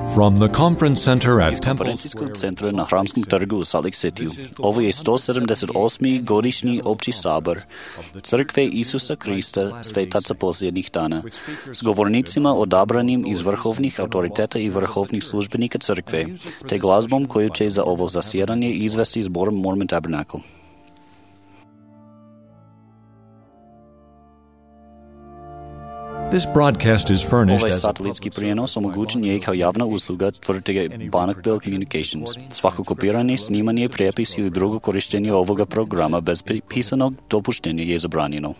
From the conference center at Iz Temple konferencijskog Square, centra na Hramskom trgu u Salt Lake Cityu. Ovo je 178. godišnji opći sabor Crkve Isusa Krista Svetaca posljednjih dana s govornicima odabranim iz vrhovnih autoriteta i vrhovnih službenika crkve, te glazbom koju će za ovo zasjedanje izvesti zbor Mormon Tabernacle. this broadcast is furnished Ovaj as a satelitski prijenos omogućen je kao javna usluga tvrtke Bannockville Communications. Svako kopiranje, snimanje, prijepis ili drugo korištenje ovoga programa bez pisanog dopuštenja je zabranjeno.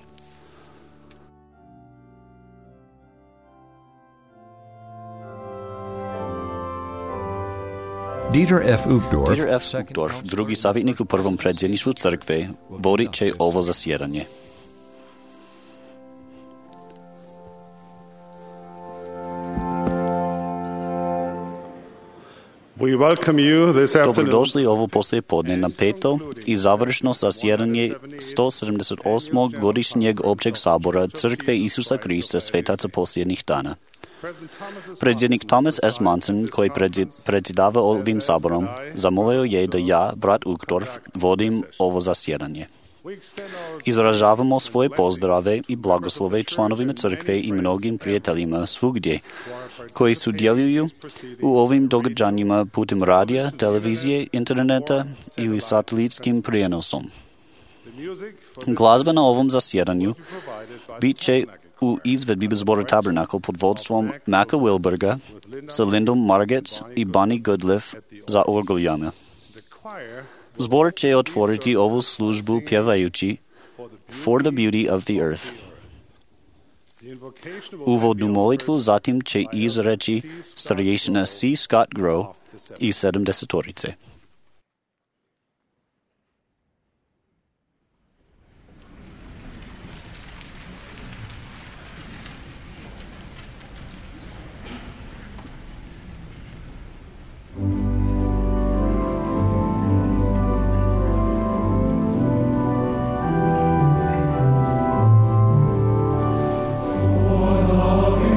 Dieter F. Uchtdorf, Dieter F. Uchtdorf, drugi savjetnik u prvom predsjedništvu crkve, vodit će ovo zasjedanje. We welcome you this afternoon. Dobrodošli ovo poslijepodne na peto i završno zasjedanje 178. godišnjeg općeg sabora Crkve Isusa Krista Svetaca posljednjih dana. Predsjednik Thomas S. Monson, koji predsjedava ovim saborom, zamolio je da ja, brat Uchtdorf, vodim ovo zasjedanje. Izražavamo svoje pozdrave i blagoslove članovima crkve i mnogim prijateljima svugdje koji sudjeluju u ovim događanjima putem radija, televizije, interneta ili satelitskim prijenosom. Glazba na ovom zasjedanju bit će u izvedbi zbora Tabernacle pod vodstvom Maka Wilberga sa Lindom Margetts i Bonnie Goodliff za orgoljama. Zbor će otvoriti ovu službu pjevajući For the Beauty of the Earth. Uvodnu molitvu zatim će izreći starješina C. Scott Grow i 70-torice.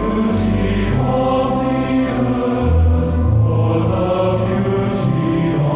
For the beauty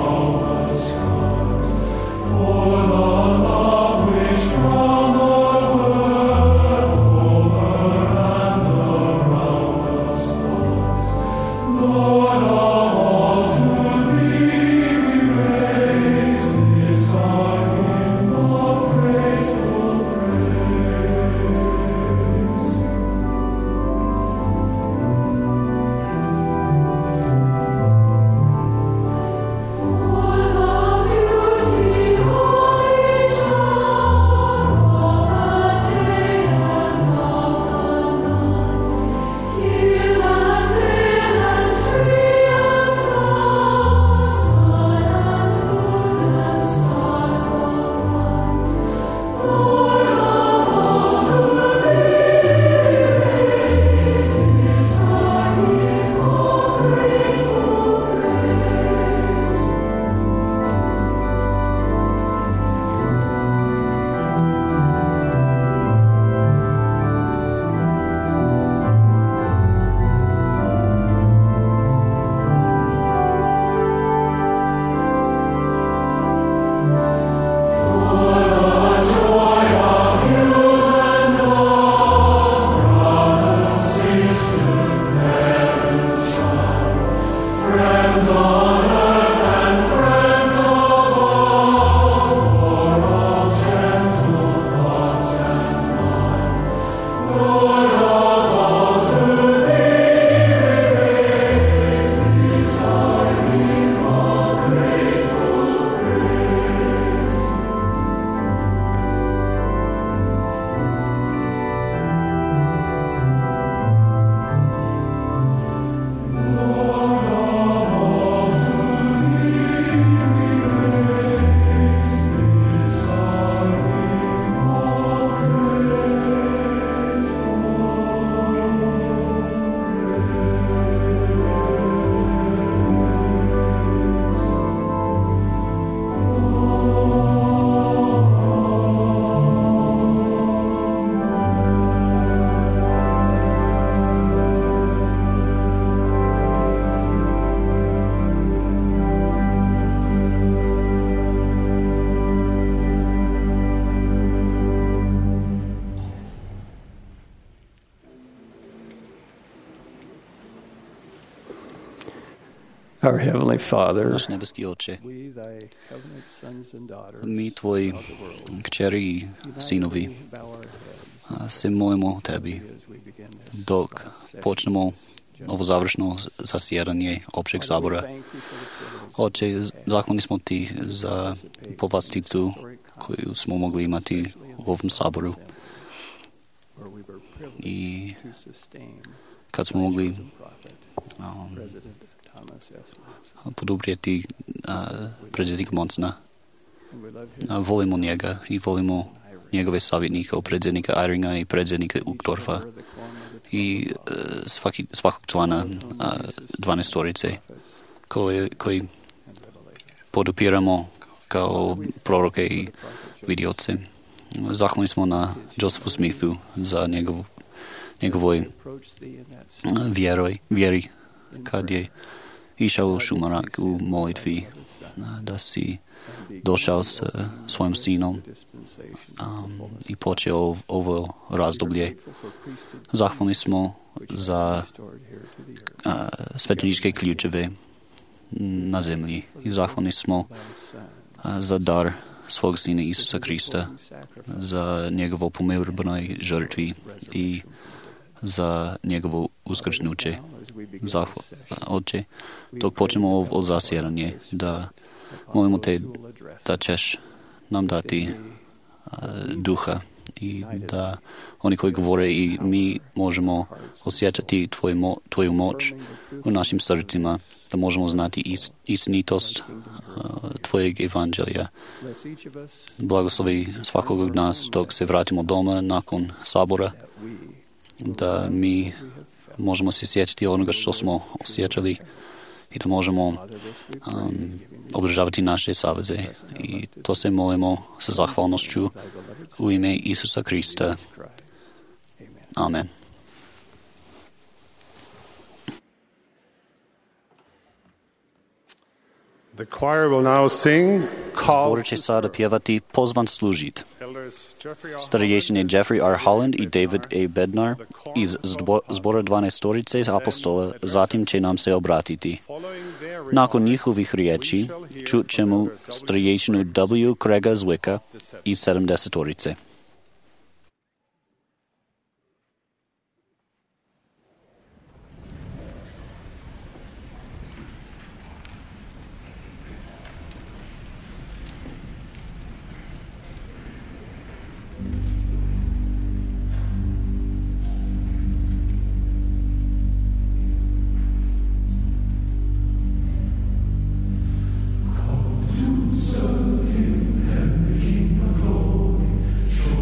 Our Heavenly Father, Наш небески Отче, we, thy covenant sons and daughters, ми, Твои кчери и синови, bow our heads се молимо Теби, as we begin this. док почнемо новозавршно засjedanje Općeg sabora. Thank thee for the privilege Отче, zahvalni smo Ti za povlasticu koju smo mogli imati u ovom saboru where we were privileged i to sustain kad smo mogli prophet, President Thomas S. Monson. poduprijeti predsjednika Monsona. And we love his Volimo njega i volimo njegove savjetnika, predsjednika Iringa i predsjednika Uchtdorfa the quorum of the i svakog člana 12-torice koji podupiramo kao proroke i vidioce. Zahvalni smo na Josephu Smithu za njegovoj approach thee in that vjeri kad je išao u šumarak u molitvi da si došao s svojim sinom i počeo ovo razdoblje. Zahvalni smo za svećeničke ključeve na zemlji i zahvalni smo za dar svog sina Isusa Krista, za njegovo pomirbenoj žrtvi i za njegovo uskrsnuće. Oče, dok počnemo ovo zasjedanje, da molimo Te da ćeš nam dati duha i da oni koji govore i mi možemo osjećati Tvoju moć u našim srcima, da možemo znati istinitost Tvojeg evanđelja. Blagoslovi svakog od nas dok se vratimo doma nakon sabora, da mi možemo se sjećati onoga što smo osjećali i da možemo održavati naše saveze. I to se molimo sa zahvalnošću u ime Isusa Krista. Amen. The choir will now sing, Zbor Call. će sada pjevati Pozvan služit. Elders Jeffrey R. Starješine Jeffrey R. Holland i David A. Bednar iz zbora 12-torice apostola zatim će nam se obratiti. Following their Nakon remarks, njihovih riječi we shall hear čut ćemo from Elder starješinu W. Craiga Zwicka iz 70-torice. Serve him and the King of glory.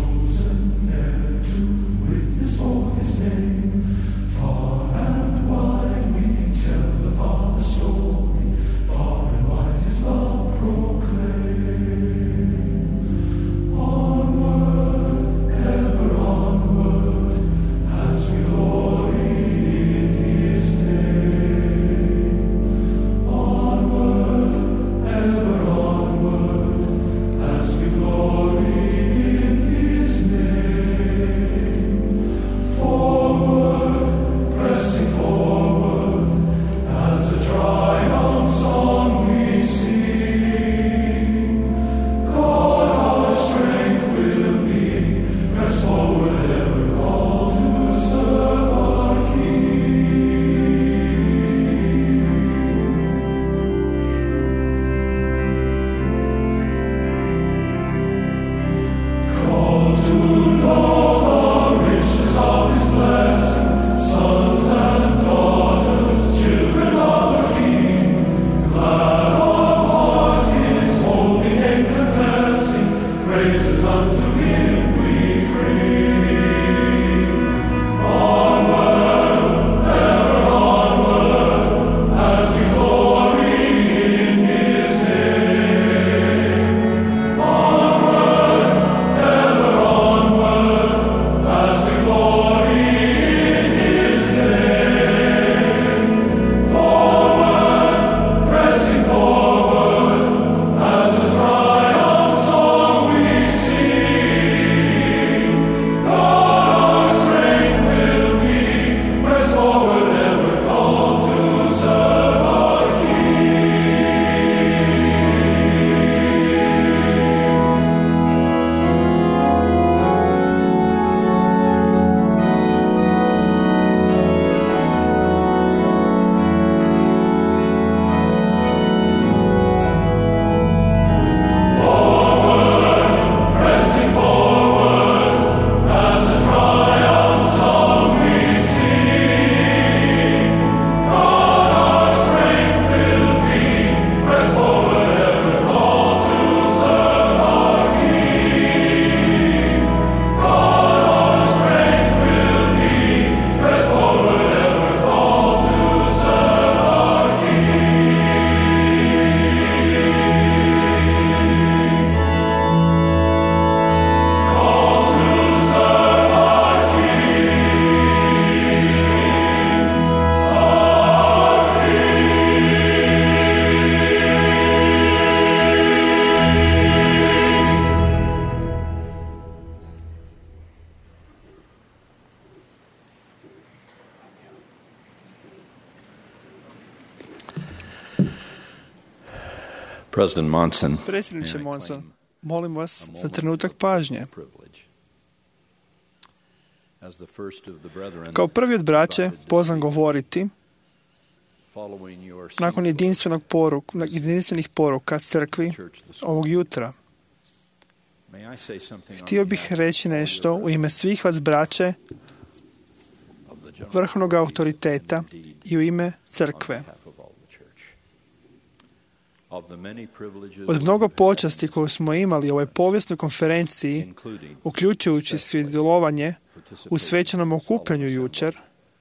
Predsjedniče Monson, molim vas za trenutak pažnje. Kao prvi od braće pozvan govoriti nakon jedinstvenih poruka crkvi ovog jutra. Htio bih reći nešto u ime svih vas braće, vrhovnog autoriteta i u ime crkve. Od mnogo počasti koju smo imali u ovoj povijesnoj konferenciji, uključujući sudjelovanje u svečanom okupljanju jučer,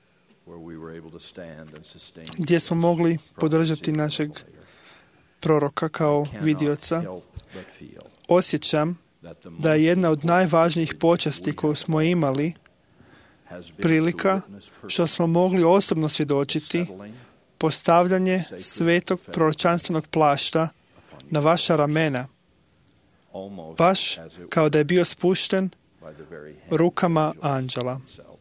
gdje smo mogli podržati našeg proroka kao vidioca, osjećam da je jedna od najvažnijih počasti koju smo imali prilika što smo mogli osobno svjedočiti postavljanje svetog proročanstvenog plašta na vaša ramena, baš kao da je bio spušten rukama anđela.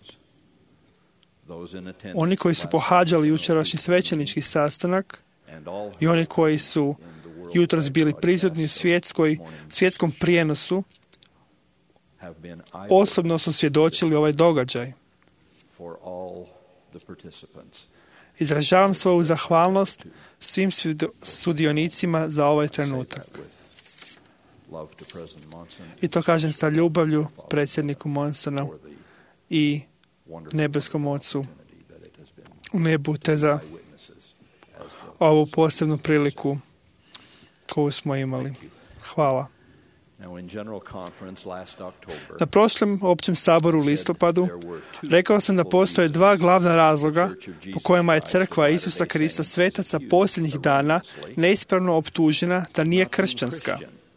Oni koji su pohađali jučerašnji svećenički sastanak i oni koji su jutros bili prisutni u svjetskom prijenosu, osobno su svjedočili ovaj događaj. Izražavam svoju zahvalnost svim sudionicima za ovaj trenutak. I to kažem sa ljubavlju predsjedniku Monsonu i nebeskom Ocu u nebu, te za ovu posebnu priliku koju smo imali. Hvala. Na prošlom općem saboru u listopadu rekao sam da postoje dva glavna razloga po kojima je crkva Isusa Krista svetaca posljednjih dana neispravno optužena da nije kršćanska.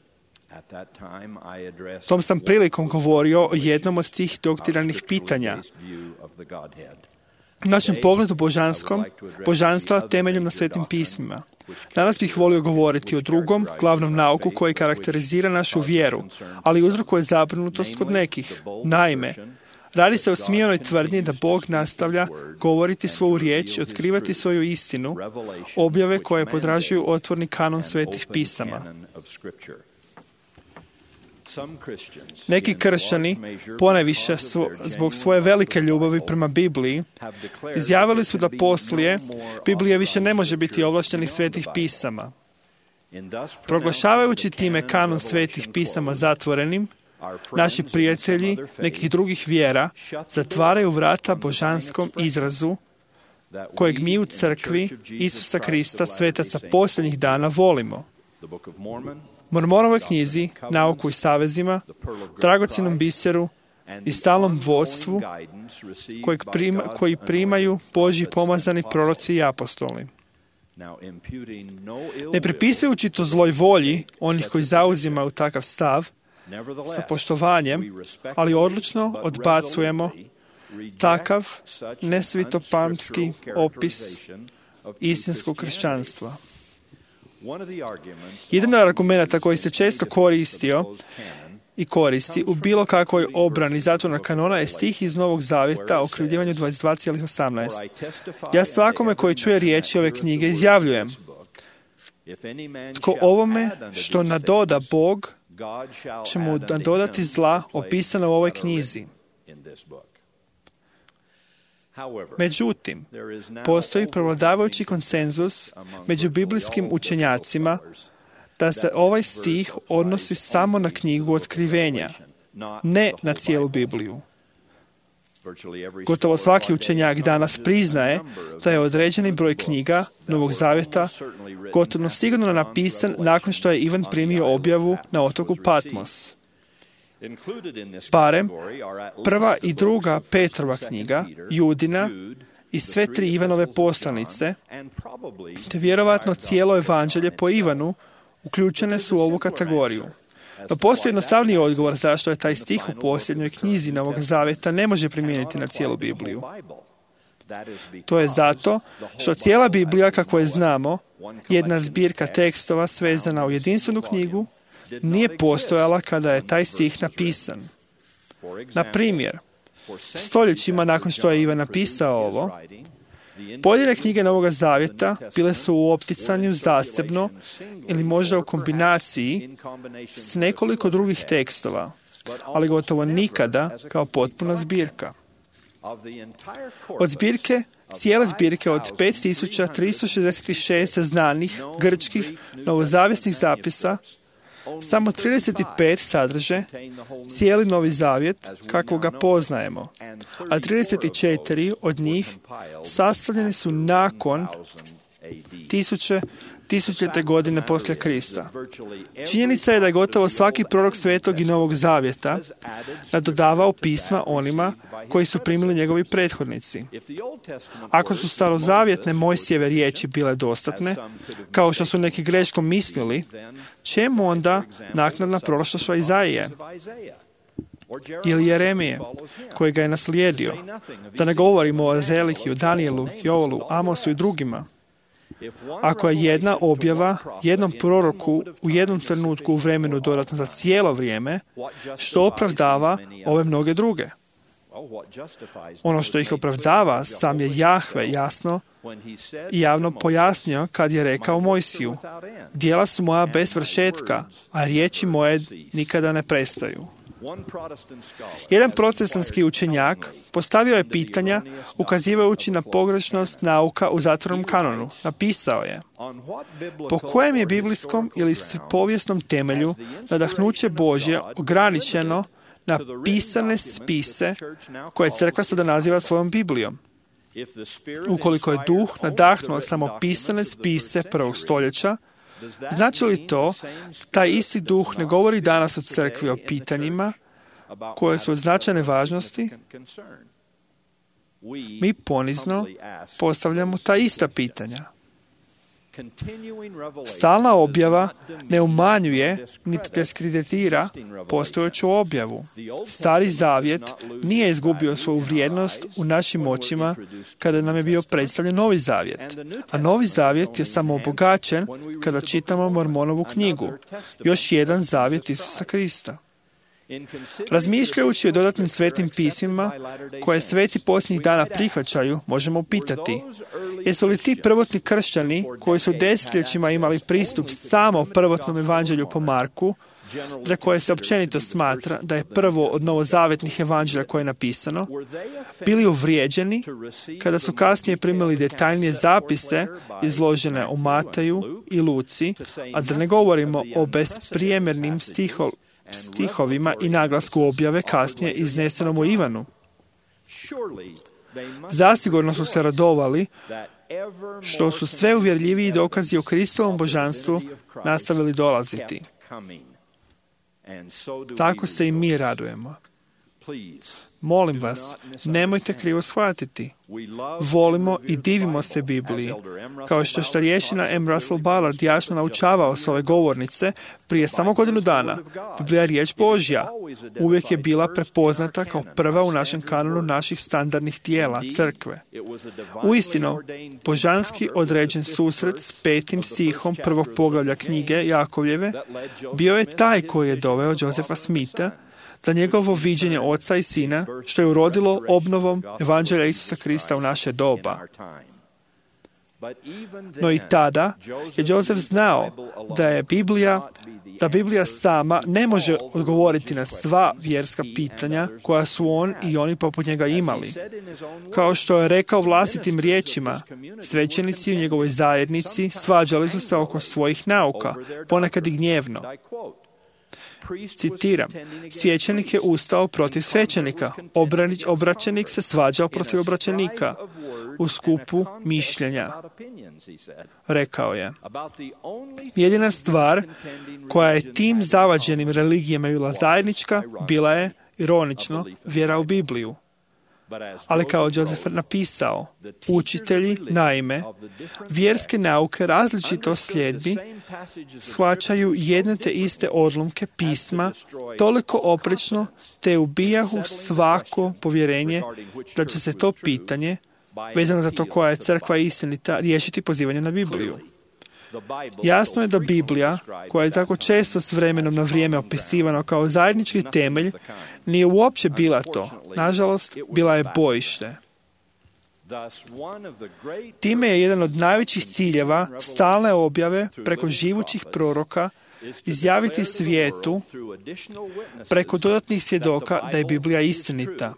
Tom sam prilikom govorio o jednom od tih doktrinanih pitanja. Našem pogledu božanstva temeljem na svetim pismima. Danas bih volio govoriti o drugom glavnom nauku koji karakterizira našu vjeru, ali uzrokuje zabrinutost kod nekih. Naime, radi se o smijenoj tvrdnji da Bog nastavlja govoriti svoju riječ i otkrivati svoju istinu, objave koje podražuju otvorni kanon svetih pisama. Neki kršćani, ponajviše zbog svoje velike ljubavi prema Bibliji, izjavili su da poslije Biblija više ne može biti ovlaštenih svetih pisama. Proglašavajući time kanon svetih pisama zatvorenim, naši prijatelji nekih drugih vjera zatvaraju vrata božanskom izrazu kojeg mi u crkvi Isusa Krista svetaca posljednjih dana volimo. Mormonovoj knjizi, nauku i savezima, dragocjenom biseru i stalnom vodstvu koji primaju Božji pomazani proroci i apostoli. Ne pripisujući to zloj volji onih koji zauzimaju takav stav, sa poštovanjem, ali odlučno odbacujemo takav nesvitopamtski opis istinskog kršćanstva. Jedan od argumenta koji se često koristio i koristi u bilo kakvoj obrani zatvornog kanona je stih iz Novog Zavjeta o okrivljivanju 22,18. Ja svakome koji čuje riječi ove knjige izjavljujem: tko ovome što nadoda Bog, će mu nadodati zla opisana u ovoj knjizi. Međutim, postoji prevladavajući konsenzus među biblijskim učenjacima da se ovaj stih odnosi samo na knjigu Otkrivenja, ne na cijelu Bibliju. Gotovo svaki učenjak danas priznaje da je određeni broj knjiga Novog Zavjeta gotovo sigurno napisan nakon što je Ivan primio objavu na otoku Patmos. Barem prva i druga Petrova knjiga, Judina i sve tri Ivanove poslanice, te vjerovatno cijelo evanđelje po Ivanu, uključene su u ovu kategoriju. No postoji jednostavniji odgovor zašto je taj stih u posljednjoj knjizi Novog Zavjeta ne može primijeniti na cijelu Bibliju. To je zato što cijela Biblija, kako je znamo, jedna zbirka tekstova svezana u jedinstvenu knjigu, nije postojala kada je taj stih napisan. Na primjer, stoljećima nakon što je Ivan napisao ovo, Pojedine knjige Novog Zavjeta bile su u opticanju zasebno ili možda u kombinaciji s nekoliko drugih tekstova, ali gotovo nikada kao potpuna zbirka. Od cijele zbirke od 5366 znanih grčkih novozavjesnih zapisa, samo 35 sadrže cijeli Novi Zavjet kako ga poznajemo, a 34 od njih sastavljeni su nakon tisućite godine poslije Krista. Činjenica je da je gotovo svaki prorok Svetog i Novog Zavjeta nadodavao pisma onima koji su primili njegovi prethodnici. Ako su starozavjetne Mojsijeve riječi bile dostatne, kao što su neki greškom mislili, čemu onda naknadna proroštva Izaije ili Jeremije, koji ga je naslijedio? Da ne govorimo o Ezelikiju, Danijelu, Joelu, Amosu i drugima. Ako je jedna objava jednom proroku u jednom trenutku u vremenu dodatna za cijelo vrijeme, što opravdava ove mnoge druge? Ono što ih opravdava sam je Jahve jasno i javno pojasnio kad je rekao Mojsiju: djela su moja bez vršetka, a riječi moje nikada ne prestaju. Jedan protestantski učenjak postavio je pitanja ukazivajući na pogrešnost nauka u zatvorenom kanonu. Napisao je: po kojem je biblijskom ili povijesnom temelju nadahnuće Božje ograničeno na pisane spise koje crkva sada naziva svojom Biblijom? Ukoliko je duh nadahnuo samo pisane spise prvog stoljeća, znači li to taj isti duh ne govori danas u crkvi o pitanjima koje su od značajne važnosti? Mi ponizno postavljamo ta ista pitanja. Stalna objava ne umanjuje niti diskreditira postojeću objavu. Stari Zavjet nije izgubio svoju vrijednost u našim očima kada nam je bio predstavljen Novi Zavjet, a Novi Zavjet je samo obogaćen kada čitamo Mormonovu knjigu, još jedan zavjet Isusa Krista. Razmišljajući o dodatnim svetim pismima koje sveci posljednjih dana prihvaćaju, možemo pitati: jesu li ti prvotni kršćani koji su desetljećima imali pristup samo prvotnom evanđelju po Marku, za koje se općenito smatra da je prvo od novozavjetnih evanđelja koje je napisano, bili uvrijeđeni kada su kasnije primili detaljnije zapise izložene u Mateju i Luci, a da ne govorimo o besprijemjernim stihovima i naglasku objave kasnije iznesenom u Ivanu? Zasigurno su se radovali što su sve uvjerljiviji dokazi o Kristovom božanstvu nastavili dolaziti. Tako se i mi radujemo. Molim vas, nemojte krivo shvatiti. Volimo i divimo se Bibliji. Kao što je starješina M. Russell Ballard jasno naučavao s ove govornice prije samo godinu dana, Biblija je riječ Božja. Uvijek je bila prepoznata kao prva u našem kanonu naših standardnih tijela, crkve. Uistinu, božanski određen susret s 5. stihom prvog poglavlja knjige Jakovljeve bio je taj koji je doveo Josefa Smitha da njegovo viđenje oca i sina, što je urodilo obnovom evanđelja Isusa Krista u naše doba. No i tada je Joseph znao da Biblija sama ne može odgovoriti na sva vjerska pitanja koja su on i oni poput njega imali. Kao što je rekao vlastitim riječima, svećenici u njegovoj zajednici svađali su se oko svojih nauka, ponekad i gnjevno. Citiram: svećenik je ustao protiv svećenika, obraćenik se svađao protiv obraćenika u skupu mišljenja. Rekao je: jedina stvar koja je tim zavađenim religijama bila zajednička, bila je, ironično, vjera u Bibliju. Ali kao Joseph napisao, učitelji, naime, vjerske nauke različito sljedbi shvaćaju jedne te iste odlomke pisma toliko oprečno te ubijahu svako povjerenje da će se to pitanje, vezano za to koja je crkva istinita, riješiti pozivanjem na Bibliju. Jasno je da Biblija, koja je tako često s vremenom na vrijeme opisivana kao zajednički temelj, nije uopće bila to. Nažalost, bila je bojište. Time je jedan od najvećih ciljeva stalne objave preko živućih proroka izjaviti svijetu preko dodatnih svjedoka da je Biblija istinita.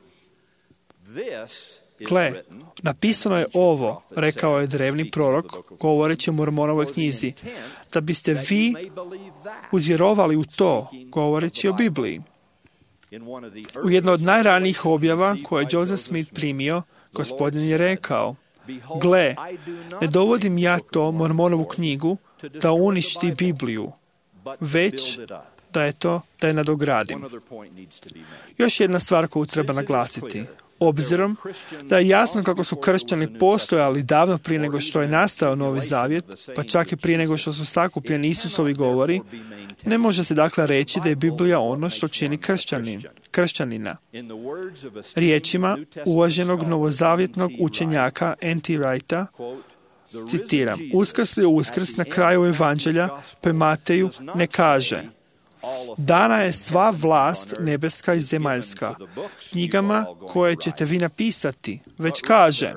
Gle, napisano je ovo, rekao je drevni prorok, govoreći o Mormonovoj knjizi, da biste vi uzvjerovali u to, govoreći o Bibliji. U jednoj od najranijih objava koje je Joseph Smith primio, Gospodin je rekao, gle, ne dovodim ja to Mormonovu knjigu da uništi Bibliju, već da je nadogradim. Još jedna stvar koju treba naglasiti. Obzirom da je jasno kako su kršćani postojali davno prije nego što je nastao Novi Zavjet, pa čak i prije nego što su sakupljeni Isusovi govori, ne može se dakle reći da je Biblija ono što čini kršćanina. Riječima uvaženog novozavjetnog učenjaka N.T. Wrighta, citiram, Uskrs je Uskrs na kraju Evanđelja po Mateju ne kaže: dana je sva vlast nebeska i zemaljska knjigama koje ćete vi napisati, već kaže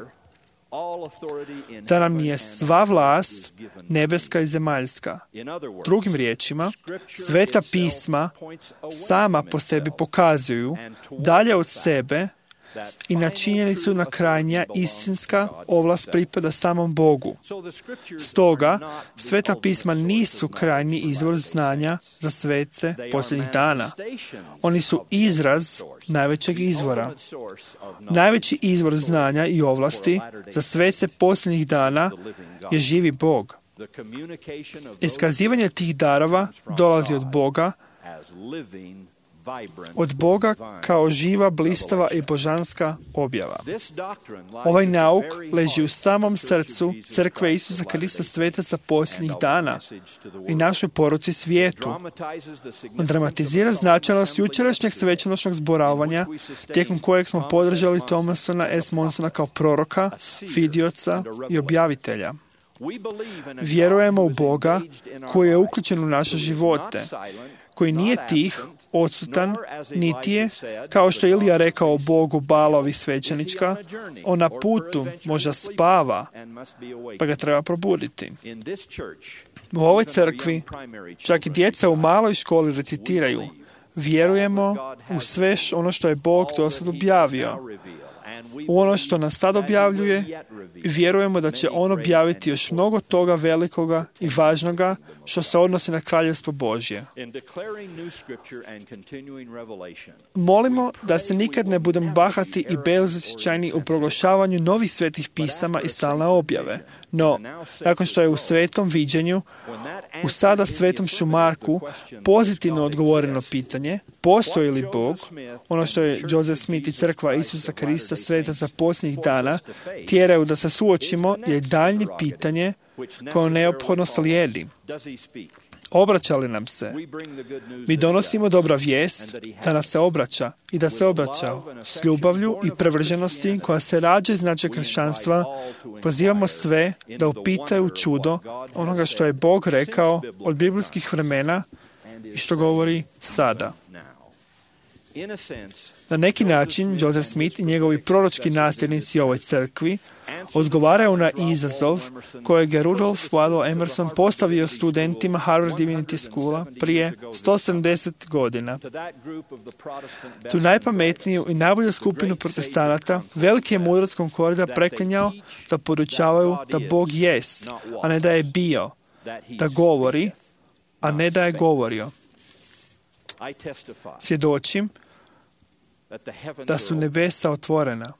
da nam je sva vlast nebeska i zemaljska. Drugim riječima, Sveta pisma sama po sebi pokazuju dalje od sebe i na činjenicu na krajnja istinska ovlast pripada samom Bogu. Stoga, Sveta pisma nisu krajnji izvor znanja za svece posljednjih dana. Oni su izraz najvećeg izvora. Najveći izvor znanja i ovlasti za svece posljednjih dana je živi Bog. Iskazivanje tih darova dolazi od Boga kao živa, blistava i božanska objava. Ovaj nauk leži u samom srcu Crkve Isusa Krista svetaca posljednjih dana i našoj poruci svijetu. On dramatizira značajnost jučerašnjeg svečanošnog zboravanja, tijekom kojeg smo podržali Thomasona S. Monsona kao proroka, vidioca i objavitelja. Vjerujemo u Boga koji je uključen u naše živote, koji nije tih, odsutan, niti je, kao što je Ilija rekao o Bogu Baalovi svećenička, on na putu možda spava, pa ga treba probuditi. U ovoj crkvi čak i djeca u maloj školi recitiraju: vjerujemo u sve ono što je Bog dosad objavio, u ono što nas sad objavljuje, i vjerujemo da će on objaviti još mnogo toga velikoga i važnoga što se odnosi na Kraljevstvo Božje. Molimo da se nikad ne budemo bahati i bezosjećajni u proglašavanju novih svetih pisama i stalne objave. No, nakon što je u svetom viđenju, u sada svetom šumarku, pozitivno odgovoreno pitanje, postoji li Bog, ono što je Joseph Smith i Crkva Isusa Krista svetaca posljednjih dana tjeraju da se suočimo, je daljnje pitanje koje neophodno slijedi. Obraća li nam se? Mi donosimo dobra vijest da nas se obraća i da se obraća s ljubavlju i prevrženosti koja se rađa iz našeg kršćanstva. Pozivamo sve da upitaju čudo onoga što je Bog rekao od biblijskih vremena i što govori sada. Na neki način, Joseph Smith i njegovi proročki nasljednici ovoj crkvi odgovaraju na izazov kojeg je Rudolf Waldo Emerson postavio studentima Harvard Divinity Schoola prije 170 godina. Tu najpametniju i najbolju skupinu protestanata veliki je mudrac Concordia preklinjao da podučavaju da Bog jest, a ne da je bio, da govori, a ne da je govorio. Svjedočim da su nebesa otvorena.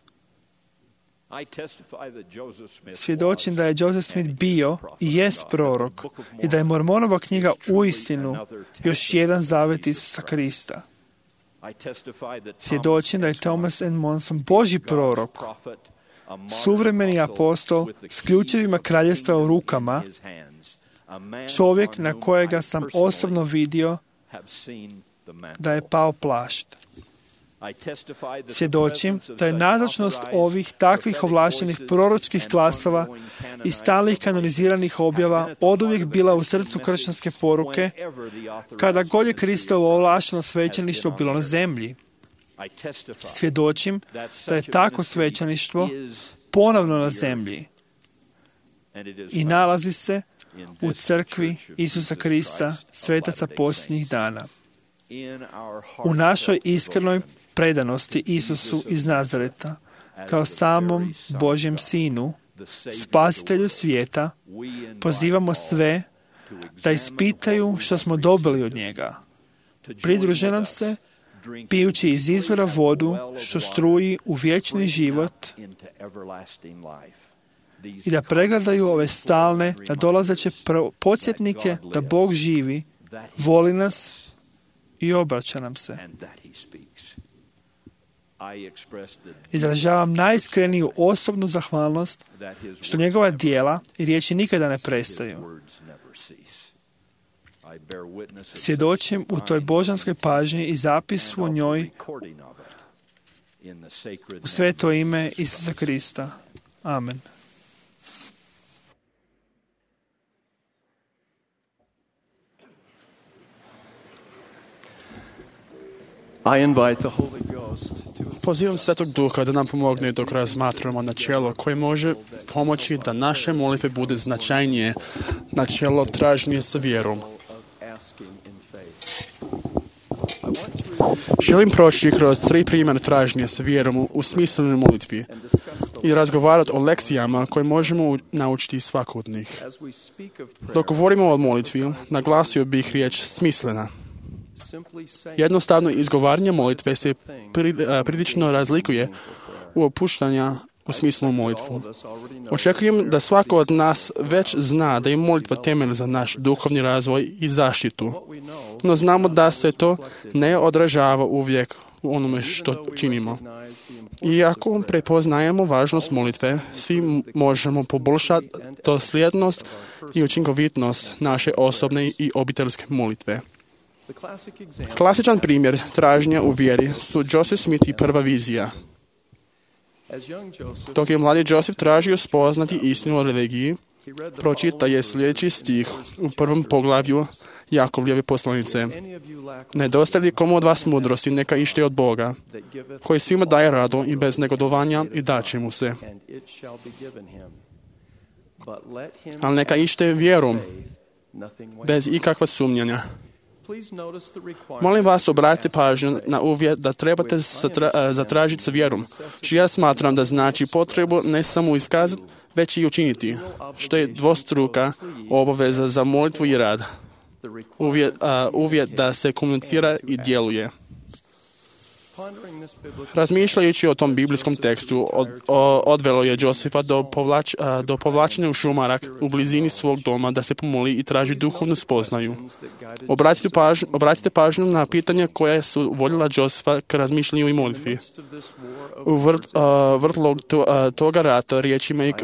Svjedočim da je Joseph Smith bio i jest prorok i da je Mormonova knjiga uistinu još jedan zavet Isusa Krista. Svjedočim da je Thomas N. Monson Božji prorok, suvremeni apostol s ključevima kraljevstva u rukama, čovjek na kojega sam osobno vidio da je pao plašt. Svjedočim da je nazočnost ovih takvih ovlaštenih proročkih glasova i stalnih kanoniziranih objava oduvijek bila u srcu kršćanske poruke, kada god je Kristovo ovlašteno svećeništvo bilo na zemlji. Svjedočim da je tako svećeništvo ponovno na zemlji i nalazi se u crkvi Isusa Krista, svetaca posljednjih dana. U našoj iskrenoj predanosti Isusu iz Nazareta, kao samom Božjem Sinu, Spasitelju svijeta, pozivamo sve da ispitaju što smo dobili od njega. Pridruže nam se, pijući iz izvora vodu što struji u vječni život, i da pregledaju ove stalne, nadolazeće podsjetnike da Bog živi, voli nas i obraća nam se. Izražavam najiskreniju osobnu zahvalnost što njegova djela i riječi nikada ne prestaju. Svjedočim u toj božanskoj pažnji i zapisu o njoj u sveto ime Isusa Krista. Amen. Pozivam Svetog Duha da nam pomogne dok razmatramo načelo koje može pomoći da naše molitve bude značajnije, načelo tražnje sa vjerom. Želim proći kroz 3 primjera tražnje sa vjerom u smislenoj molitvi i razgovarati o lekcijama koje možemo naučiti svako od njih. Dok govorimo o molitvi, naglasio bih riječ smislena. Jednostavno izgovaranje molitve se prilično razlikuje u opuštanja u smislenu molitvu. Očekujem da svako od nas već zna da je molitva temelj za naš duhovni razvoj i zaštitu, no znamo da se to ne odražava uvijek u onome što činimo. Iako prepoznajemo važnost molitve, svi možemo poboljšati dosljednost i učinkovitnost naše osobne i obiteljske molitve. Klasičan primjer tražnja u vjeri su Joseph Smith i prva vizija. Dok je mladi Joseph tražio spoznati istinu o religiji, pročita je sljedeći stih u prvom poglavlju Jakovljeve poslanice. Nedostaje li komu od vas mudrosti, neka ište od Boga, koji svima daje rado i bez negodovanja i daće mu se. Ali neka ište vjerom, bez ikakva sumnjanja. Molim vas, obratite pažnju na uvjet da trebate zatražiti sa vjerom, što ja smatram da znači potrebu ne samo iskazati, već i učiniti, što je dvostruka obaveza za molitvu i rad. Uvjet da se komunicira i djeluje. Razmišljajući o tom biblijskom tekstu, odvelo je Josefa do povlačenja u šumarak u blizini svog doma da se pomoli i traži duhovnu spoznaju. Obratite pažnju na pitanja koja su vodila Josefa k razmišljanju i molitvi. U vrtlogu toga rata riječima i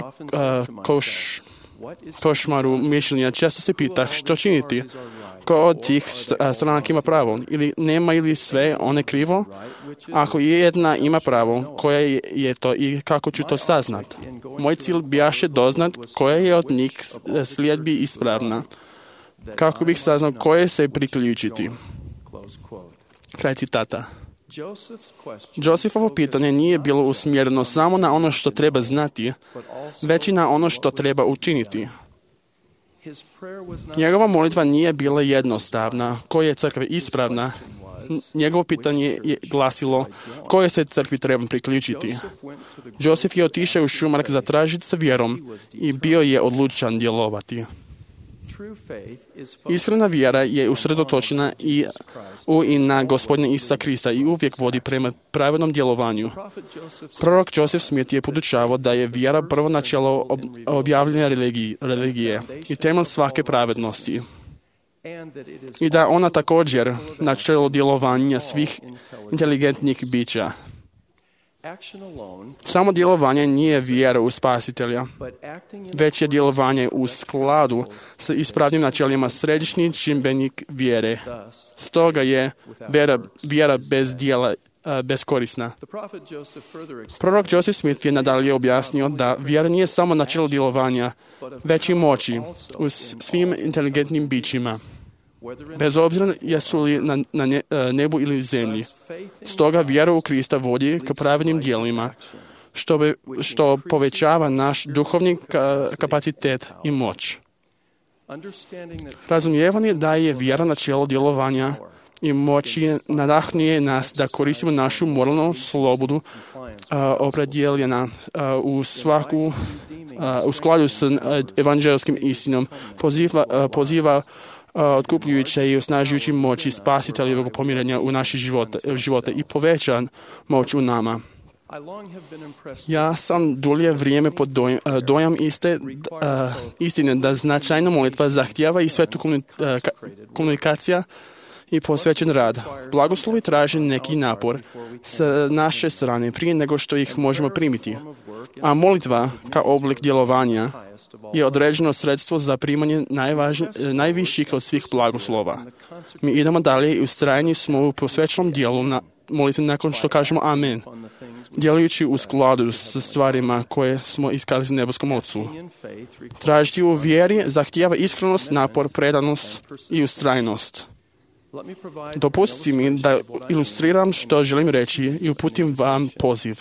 košmaru mišljenja često se pita što činiti, ko od tih stranaka ima pravo, ili nema ili sve one krivo. Ako jedna ima pravo, koja je to i kako ću to saznat? Moj cilj bijaše doznat koja je od njih sljedbi ispravna, kako bih saznao koje se priključiti. Kraj citata. Josefovo pitanje nije bilo usmjereno samo na ono što treba znati, već i na ono što treba učiniti. Njegova molitva nije bila jednostavna, koja je crkva ispravna. Njegovo pitanje je glasilo koje se crkvi treba priključiti. Josef je otišao u šumarak zatražiti sa vjerom i bio je odlučan djelovati. Iskrena vjera je usredotočena i na Gospodina Isusa Krista i uvijek vodi prema pravednom djelovanju. Prorok Joseph Smith je podučavao da je vjera prvo načelo objavljanja religije i temelj svake pravednosti. I da ona također načelo djelovanja svih inteligentnih bića. Samo djelovanje nije vjera u Spasitelja, već je djelovanje u skladu s ispravnim načelima središnji čimbenik vjere. Stoga je vjera bez djela beskorisna. Prorok Joseph Smith je nadalje objasnio da vjera nije samo načelo djelovanja, već i moći u svim inteligentnim bićima, bez obzira jesu li na nebu ili zemlji. Stoga vjera u Krista vodi k pravednim djelima, što povećava naš duhovni kapacitet i moć. Razumijevanje da je vjera načelo djelovanja i moći nadahnuje nas da koristimo našu moralnu slobodu opredjeljena u skladu s evanđelskim istinom, poziva otkupljujuće i osnažujući moći spasiteljevog pomirenja u naše živote i povećan moć u nama. Ja sam dulje vrijeme pod dojam istine da značajna molitva zahtijeva i svetu komunikacija i posvećen rad. Blagoslovi traže neki napor s naše strane prije nego što ih možemo primiti. A molitva kao oblik djelovanja je određeno sredstvo za primanje najviših od svih blagoslova. Mi idemo dalje i ustrajni smo u posvećenom dijelu na molitvi nakon što kažemo amen, djelujući u skladu s stvarima koje smo iskazali nebeskom Ocu. Tražiti u vjeri zahtijeva iskrenost, napor, predanost i ustrajnost. Dopustite mi da ilustriram što želim reći i uputim vam poziv.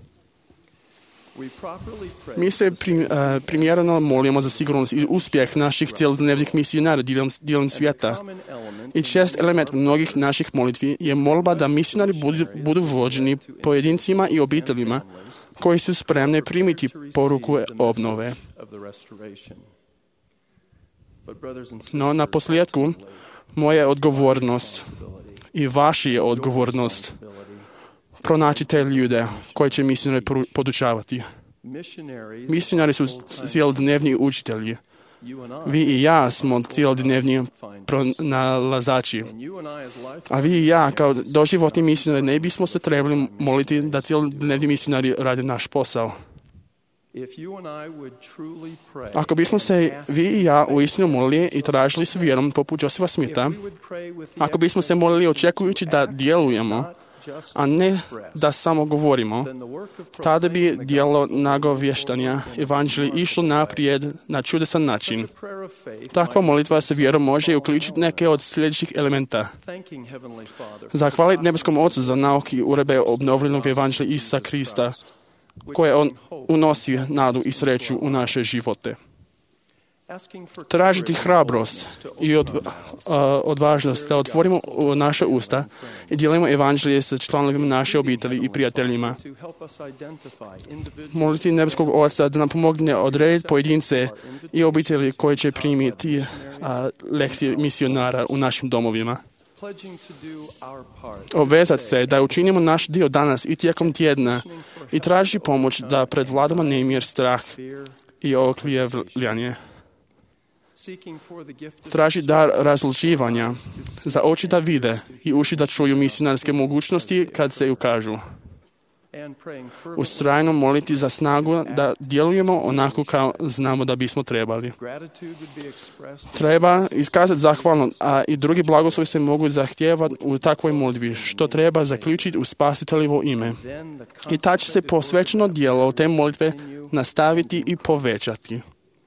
Mi se primjereno molimo za sigurnost i uspjeh naših cjelodnevnih misionara diljem svijeta. I čest element mnogih naših molitvi je molba da misionari budu vođeni pojedincima i obiteljima koji su spremni primiti poruku obnove. No, na posljedku, moja je odgovornost i vaša je odgovornost pronaći te ljude koji će misionari podučavati. Misionari su cjelodnevni učitelji. Vi i ja smo cjelodnevni pronalazači. A vi i ja kao doživotni misionari ne bismo se trebali moliti da cjelodnevni misionari rade naš posao. Ako bismo se vi i ja uistinu molili i tražili s vjerom poput Josefa Smitha, ako bismo se molili očekujući da djelujemo, a ne da samo govorimo, tada bi djelo nagovještanja evanđelja išlo naprijed na čudesan način. Takva molitva sa vjerom može uključiti neke od sljedećih elementa. Zahvaliti nebeskom Ocu za nauke i uredbe obnovljenog evanđelja Isusa Krista, koje on unosi nadu i sreću u naše živote. Tražiti hrabrost i odvažnost da otvorimo naše usta i dijelimo evanđelje sa članovima naše obitelji i prijateljima. Moliti nebeskog Oca da nam pomogne odrediti pojedince i obitelji koji će primiti lekcije misionara u našim domovima. Obvezati se da učinimo naš dio danas i tijekom tjedna i traži pomoć da prevladamo nemir, strah i oklijevljanje. Traži dar razlučivanja za oči da vide i uši da čuju misionarske mogućnosti kad se ukažu. Ustrajno moliti za snagu da djelujemo onako kao znamo da bismo trebali. Treba iskazati zahvalno, a i drugi blagoslovi se mogu zahtijevati u takvoj molitvi, što treba zaključiti u spasiteljevo ime. I ta će se posvećeno djelo te molitve nastaviti i povećati.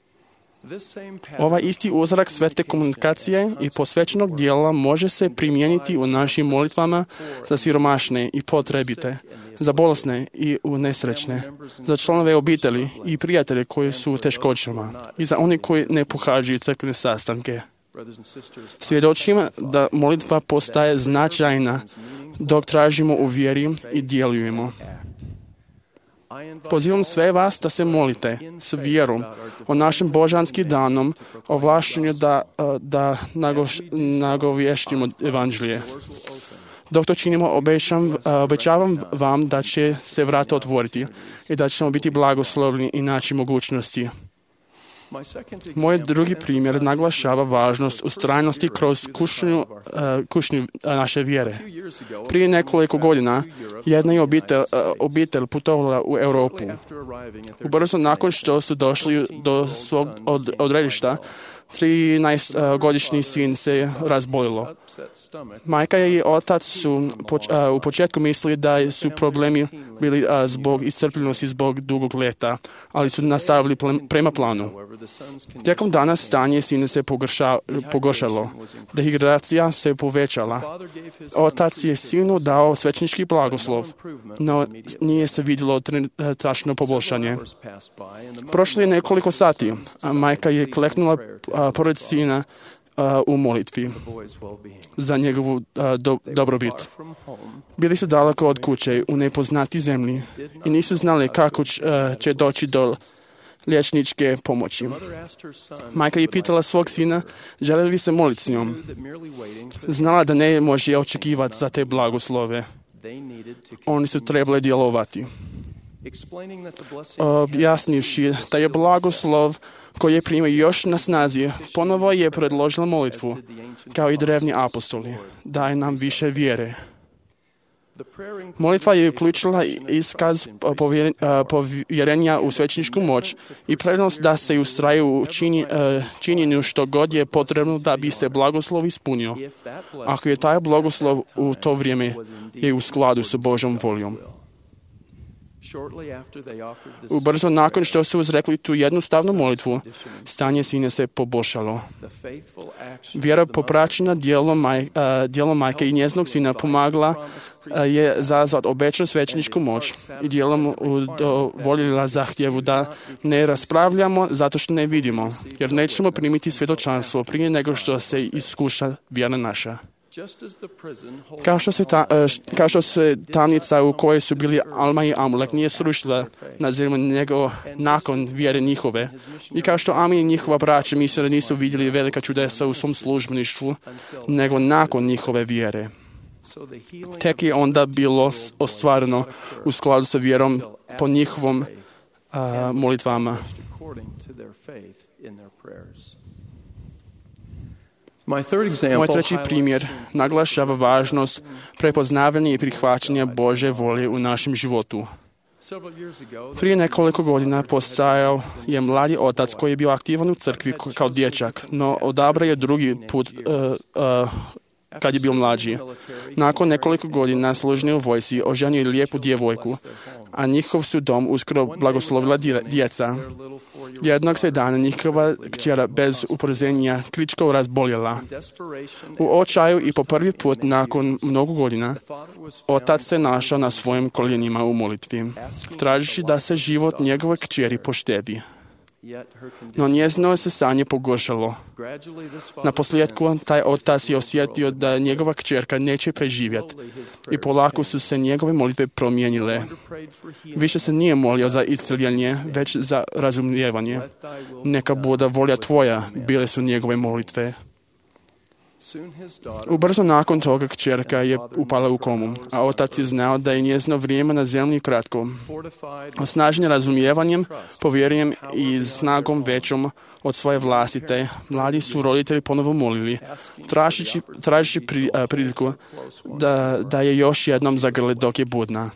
Ovaj isti uzorak svete komunikacije i posvećenog dijela može se primijeniti u našim molitvama za siromašne i potrebite, za bolesne i nesrećne, za članove obitelji i prijatelje koji su u teškoćama i za oni koji ne pohađaju crkvene sastanke. Svjedočimo da molitva postaje značajna dok tražimo u vjeri i djelujemo. Pozivam sve vas da se molite s vjerom o našem božanskim danom, o vlašćenju da nagovještimo evanđelje. Dok to činimo, obećavam vam da će se vrata otvoriti i da ćemo biti blagoslovni i naći mogućnosti. Moj drugi primjer naglašava važnost ustrajnosti kroz kušnju naše vjere. Prije nekoliko godina jedna je obitelj putovala u Europu. Ubrzo nakon što su došli do svog odredišta, 13-godišnji sin se razbolilo. Majka i otac su u početku mislili da su problemi bili zbog iscrpljenosti, zbog dugog leta, ali su nastavili prema planu. Tijekom dana stanje sina se pogoršalo, dehidracija se povećala. Otac je sinu dao svećenički blagoslov, no nije se vidjelo trenutačno poboljšanje. Prošlo je nekoliko sati, a majka je kleknula pored sina u molitvi za njegovu dobrobit. Bili su daleko od kuće u nepoznati zemlji i nisu znali kako će doći do liječničke pomoći. Majka je pitala svog sina želi li se moliti s njom. Znala da ne može očekivati za te blagoslove. Oni su trebali djelovati. Objasnivši da je blagoslov koji je primio još na snazi, ponovo je predložila molitvu, kao i drevni apostoli, daj nam više vjere. Molitva je uključila iskaz povjerenja u svećeničku moć i prednost da se ustraje u činjenju što god je potrebno da bi se blagoslov ispunio, ako je taj blagoslov u to vrijeme je u skladu s Božjom voljom. Ubrzo nakon što su izrekli tu jednostavnu molitvu, stanje sina se poboljšalo. Vjera popraćena djelom majke i njezinog sina pomagala je zazvat obećanu svećeničku moć i djelom udovoljila zahtjevu da ne raspravljamo zato što ne vidimo, jer nećemo primiti svjedočanstvo prije nego što se iskuša vjera naša. Kao što se tamnica u kojoj su bili Alma i Amulek nije srušila na zemlju nego nakon vjere njihove, i kao što Ami i njihova braća misle da nisu vidjeli velika čudesa u svom službeništvu, nego nakon njihove vjere. Tek je onda bilo ostvareno u skladu sa vjerom po njihovom molitvama. Moj treći primjer naglašava važnost prepoznavanja i prihvaćanja Božje volje u našem životu. Prije nekoliko godina postajao je mladi otac koji je bio aktivan u crkvi kao dječak, no odabrao je drugi put kad je bio mlađi. Nakon nekoliko godina služenja u vojsci oženio je lijepu djevojku, a njihov su dom uskoro blagoslovila djeca. Jednog se dana njihova kćera bez upozorenja kričko razboljela. U očaju i po prvi put nakon mnogo godina otac se našao na svojim koljenima u molitvi, tražeći da se život njegove kćeri poštedi. No njezino se stanje pogoršalo. Na posljedku taj otac je osjetio da njegova kćerka neće preživjeti i polako su se njegove molitve promijenile. Više se nije molio za isceljenje, već za razumijevanje. Neka bude volja tvoja, bile su njegove molitve. Ubrzo nakon toga kćerka je upala u komu, a otac je znao da je njezino vrijeme na zemlji kratko. Osnažen razumijevanjem, povjerenjem i snagom većom od svoje vlastite, mladi su roditelji ponovo molili, tražeći priliku da je još jednom zagrle dok je budna.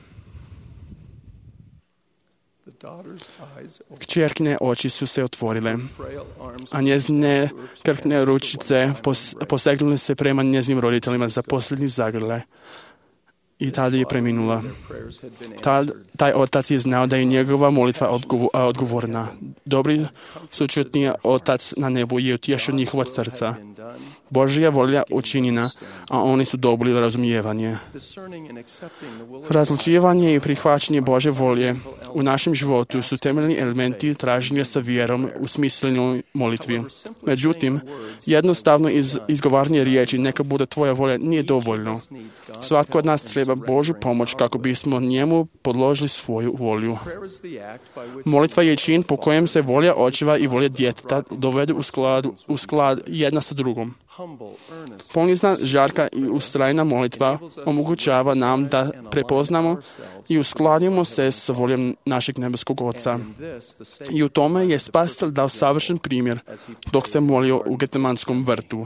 Kćerkine oči su se otvorile, a njezine krhke ručice posegnule se prema njezinim roditeljima za posljednji zagrle. I tada je preminula. Taj otac je znao da je njegova molitva odgovorna. Dobri sučutni otac na nebu je utješio njihova srca. Božja volja učinjena, a oni su dobili razumijevanje. Razlučivanje i prihvaćanje Božje volje u našem životu su temeljni elementi traženja sa vjerom u smislenoj molitvi. Međutim, jednostavno izgovaranje riječi neka bude tvoja volja nije dovoljno. Svatko od nas treba Božju pomoć kako bismo njemu podložili svoju volju. Molitva je čin po kojem se volja očeva i volja djeteta dovedu u sklad jedna sa drugom. Ponizna, žarka i ustrajna molitva omogućava nam da prepoznamo i uskladimo se s voljom našeg nebeskog Oca. I u tome je Spasitelj dao savršen primjer dok se molio u Getemanskom vrtu.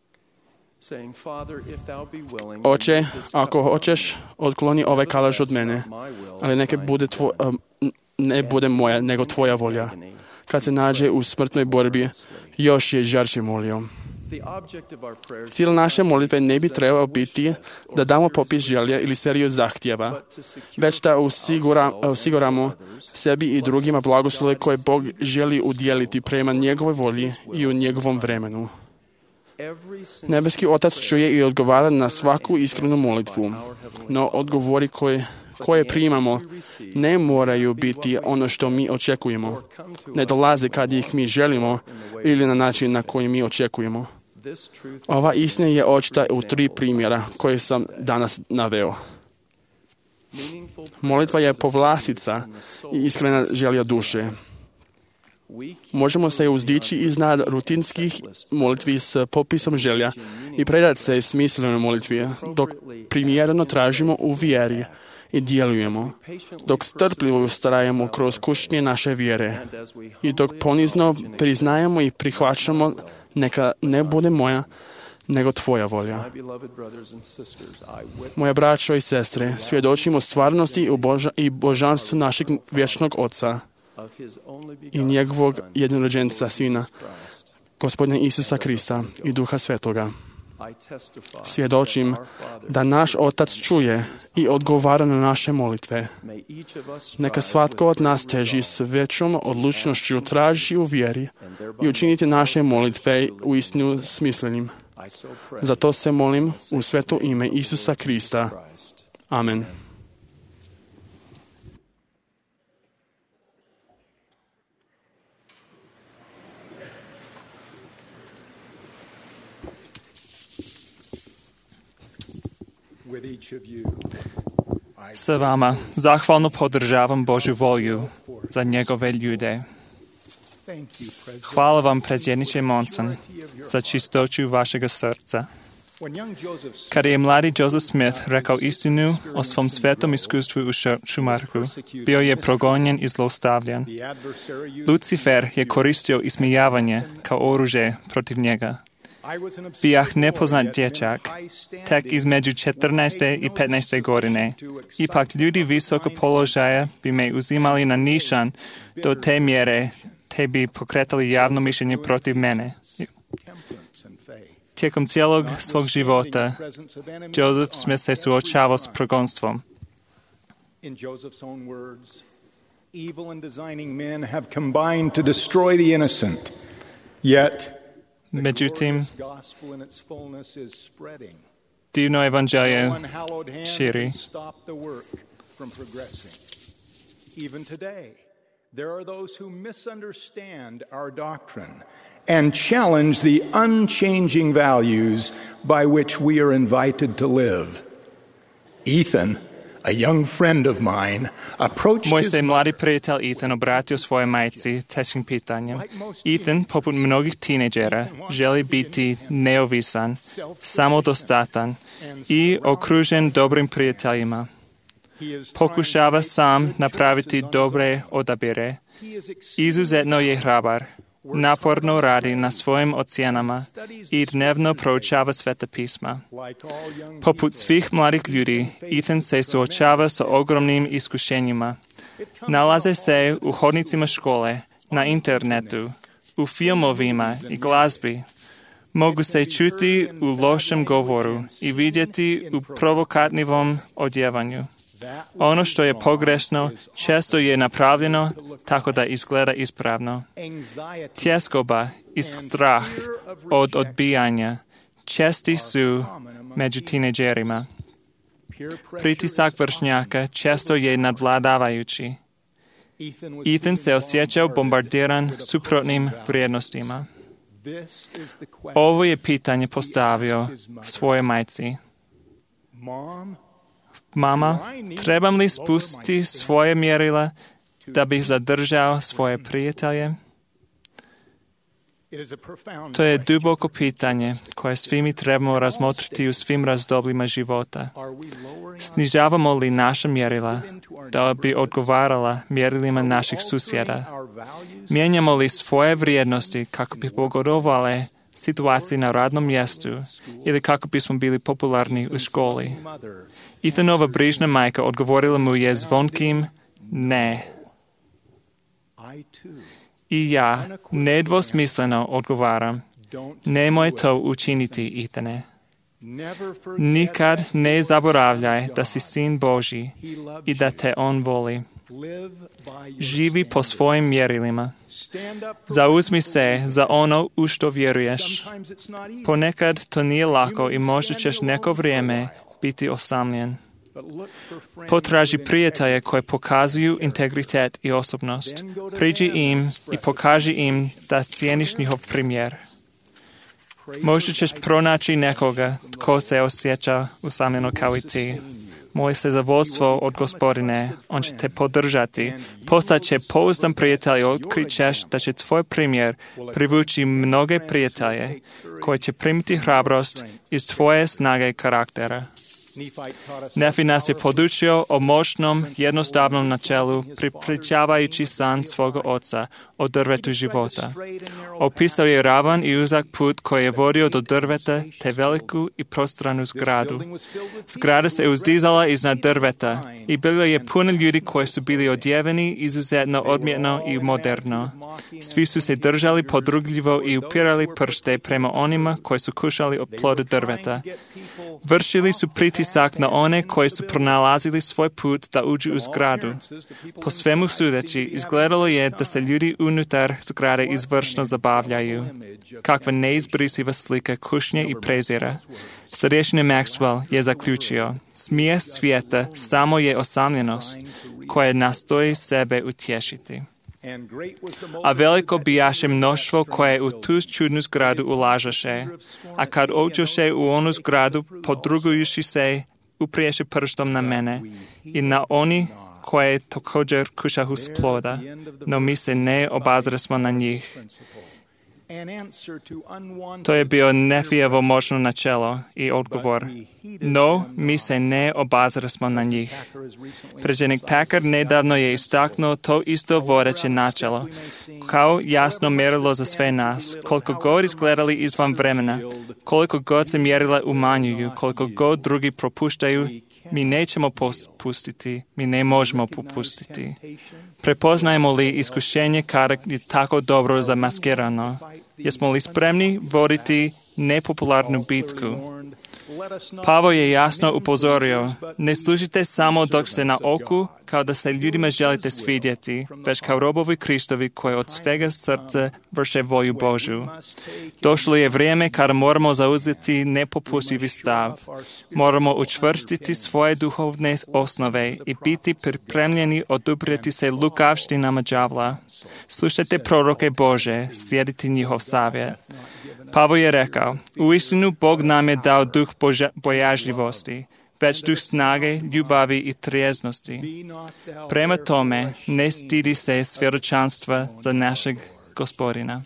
Oče, ako hoćeš, otkloni ovaj kalaž od mene, ali neka bude ne bude moja, nego tvoja volja. kad se nađe u smrtnoj borbi, još je žarče molio. Cilj naše molitve ne bi trebao biti da damo popis želja ili seriju zahtjeva, već da osiguramo sebi i drugima blagoslove koje Bog želi udjeliti prema njegovoj volji i u njegovom vremenu. Nebeski Otac čuje i odgovara na svaku iskrenu molitvu, no odgovori koje primamo ne moraju biti ono što mi očekujemo. Ne dolaze kad ih mi želimo ili na način na koji mi očekujemo. Ova istina je očita u 3 primjera koje sam danas naveo. Molitva je povlastica i iskrena želja duše. Možemo se uzdići iznad rutinskih molitvi s popisom želja i predati se smislenoj molitvi, dok primjereno tražimo u vjeri i djelujemo, dok strpljivo ustrajemo kroz kušnje naše vjere i dok ponizno priznajemo i prihvaćamo neka ne bude moja, nego tvoja volja. Moja braćo i sestre, svjedočimo stvarnosti i božanstvu našeg vječnog Oca i njegovog jednorođenca Sina, Gospodina Isusa Krista i Duha Svetoga. Svjedočim da naš Otac čuje i odgovara na naše molitve. Neka svatko od nas teži s većom odlučnošću traži u vjeri i učiniti naše molitve uistinu smislenim. Zato se molim u sveto ime Isusa Krista. Amen. Sa vama zahvalno podržavam Božju volju za njegove ljude. Hvala vam, predsjedniče Monson, za čistoću vašega srca. Kada je mladi Joseph Smith rekao istinu o svom svetom iskustvu u Šumarku, bio je progonjen i zlostavljan. Lucifer je koristio ismijavanje kao oružje protiv njega. Bijah nepoznat dječak, tek između 14. i 15. godine. Ipak ljudi visoko položaja bi me uzimali na nišan do te mjere, te bi pokretali javno mišljenje protiv mene. Tijekom cijelog svog života, Joseph Smith se suočavao s progonstvom. In Joseph's own words, evil and designing men have combined to destroy the innocent, yet Međutim, divno evanđelje širi. Even today, there are those who misunderstand our doctrine and challenge the unchanging values by which we are invited to live. Ethan, a young friend of mine, approached Moj se mladi prijatelj Ethan obratio svojoj majci teškim pitanjem. Ethan, poput mnogih tineđera, želi biti neovisan, samodostatan i okružen dobrim prijateljima. Pokušava sam napraviti dobre odabire. Izuzetno je hrabar. Naporno radi na svojim ocjenama i dnevno proučava Sveta pisma. Poput svih mladih ljudi, Ethan se suočava sa ogromnim iskušenjima. Nalaze se u hodnicima škole, na internetu, u filmovima i glazbi. Mogu se čuti u lošem govoru i vidjeti u provokatnivom odjevanju. Ono što je pogrešno često je napravljeno tako da izgleda ispravno. Tjeskoba i strah od odbijanja česti su među tineđerima. Pritisak vršnjaka često je nadvladavajući. Ethan se osjećao bombardiran suprotnim vrijednostima. Ovo je pitanje postavio svoje majci. Mama, trebam li spustiti svoje mjerila da bih zadržao svoje prijatelje? To je duboko pitanje koje svi mi trebamo razmotriti u svim razdobljima života. Snižavamo li naša mjerila da bi odgovarala mjerilima naših susjeda? Mijenjamo li svoje vrijednosti kako bi pogodovale situaciji na radnom mjestu ili kako bismo bili popularni u školi? Ethanova brižna majka odgovorila mu je zvonkim ne. I ja nedvosmisleno odgovaram, nemoj to učiniti, Ethane. Nikad ne zaboravljaj da si sin Božji i da te on voli. Živi po svojim mjerilima. Zauzmi se za ono u što vjeruješ. Ponekad to nije lako i možda ćeš neko vrijeme biti osamljen. Potraži prijatelje koje pokazuju integritet i osobnost. Priđi im i pokaži im da cijeniš njihov primjer. Možda ćeš pronaći nekoga tko se osjeća usamljeno kao i ti. Moje se zadovoljstvo od Gospodine, on će te podržati. Postat će pouzdan prijatelj i otkrit ćeš da će tvoj primjer privući mnoge prijatelje koji će primiti hrabrost iz tvoje snage i karaktera. Nefi nas je podučio o moćnom, jednostavnom načelu, prepričavajući san svoga oca o drvetu života. Opisao je ravan i uzak put koji je vodio do drveta, te veliku i prostranu zgradu. Zgrada se uzdizala iznad drveta i bilo je puno ljudi koji su bili odjeveni izuzetno odmjetno i moderno. Svi su se držali podrugljivo i upirali prste prema onima koji su kušali od ploda drveta. Vršili su pritisak na one koji su pronalazili svoj put da uđu u zgradu. Po svemu sudeći, izgledalo je da se ljudi unutar zgrade izvršno zabavljaju. Kakva neizbrisiva slika kušnje i prezira. Starješina Maxwell je zaključio, smije svijeta samo je osamljenost koja nastoji sebe utješiti. A veliko bijaše mnoštvo koje u tu čudnu zgradu ulažaše, a kad uđoše u onu zgradu, podrugujući se, upriješe prstom na mene i na oni koje također kušahu s ploda, no mi se ne obazresmo na njih. To je bio Nefijevo moćno načelo i odgovor. No, mi se ne obazresmo na njih. Predsjednik Packard nedavno je istaknuo to isto vodeće načelo, kao jasno mjerilo za sve nas. Koliko god izgledali izvan vremena, koliko god se mjerila umanjuju, koliko god drugi propuštaju, mi nećemo popustiti, mi ne možemo popustiti. Prepoznajemo li iskušenje kada je tako dobro zamaskirano? Jesmo li spremni voditi nepopularnu bitku? Pavo je jasno upozorio, ne služite samo dok ste na oku, kao da se ljudima želite svidjeti, već kao robovi Kristovi koji od svega srca vrše volju Božju. Došlo je vrijeme kada moramo zauzeti nepopustivi stav. Moramo učvrstiti svoje duhovne osnove i biti pripremljeni oduprijeti se lukavštinama đavla. Slušajte proroke Bože, slijediti njihov savjet. Pavo je rekao, uistinu Bog nam je dao duh bojažljivosti, već duh snage, ljubavi i trijeznosti. Prema tome, ne stidi se svjedočanstva za našeg Gospodina.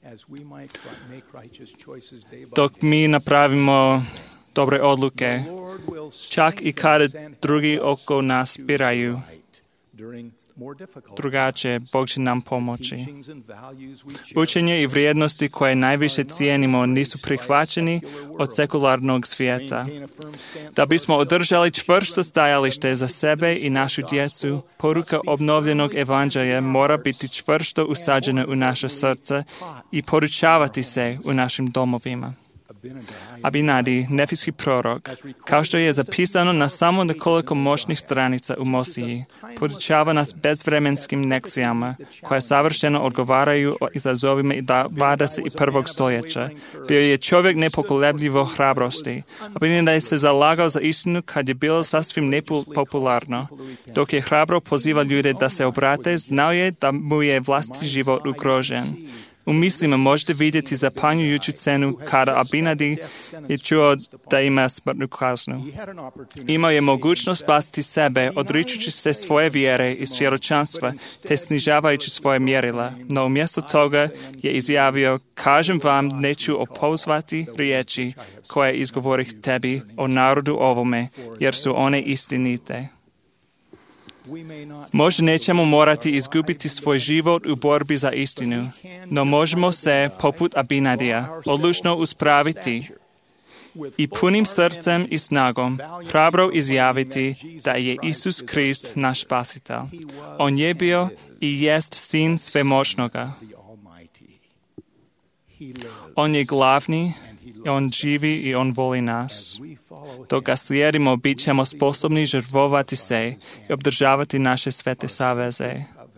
Dok mi napravimo dobre odluke, čak i kada drugi oko nas biraju, drugačije, Bog će nam pomoći. Učenje i vrijednosti koje najviše cijenimo nisu prihvaćeni od sekularnog svijeta. Da bismo održali čvrsto stajalište za sebe i našu djecu, poruka obnovljenog evanđelja mora biti čvrsto usađena u naše srce i poručavati se u našim domovima. Abinadi, nefijski prorok, kao što je zapisano na samo nekoliko moćnih stranica u Mosiji, podučava nas bezvremenskim lekcijama koje savršeno odgovaraju o izazovima i 21. stoljeća. Bio je čovjek nepokolebljivo hrabrosti. Abinadi se zalagao za istinu kad je bilo sasvim nepopularno. Dok je hrabro poziva ljude da se obrate, znao je da mu je vlastiti život ugrožen. U mislima možete vidjeti zapanjujuću scenu kada Abinadi je čuo da ima smrtnu kaznu. Imao je mogućnost spasiti sebe, odričući se svoje vjere i svjedočanstva, te snižavajući svoje mjerila. No umjesto toga je izjavio, kažem vam, neću opozvati riječi koje izgovorih tebi o narodu ovome, jer su one istinite. Možda nećemo morati izgubiti svoj život u borbi za istinu, no možemo se, poput Abinadija, odlučno uspraviti i punim srcem i snagom hrabro izjaviti da je Isus Krist naš spasitelj. On je bio i jest sin svemoćnoga. On je glavni, on živi i on voli nas. Dok ga slijedimo, bit ćemo sposobni žrtvovati se i obdržavati naše svete saveze.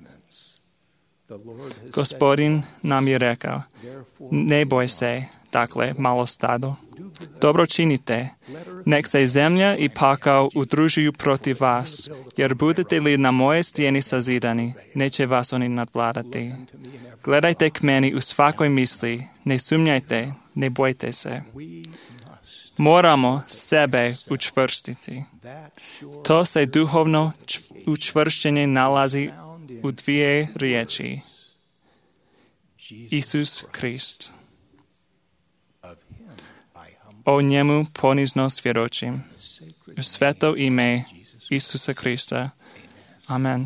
Gospodin nam je rekao, ne boj se, dakle, malo stado. Dobro činite, nek se zemlja i pakao udružuju protiv vas, jer budete li na moje stijeni sazidani, neće vas oni nadvladati. Gledajte k meni u svakoj misli, ne sumnjajte, ne bojte se. Moramo sebe učvrstiti. To se duhovno učvršćenje nalazi u dvije riječi. Isus Krist. O njemu ponizno svjedočim. U sveto ime Isusa Krista. Amen.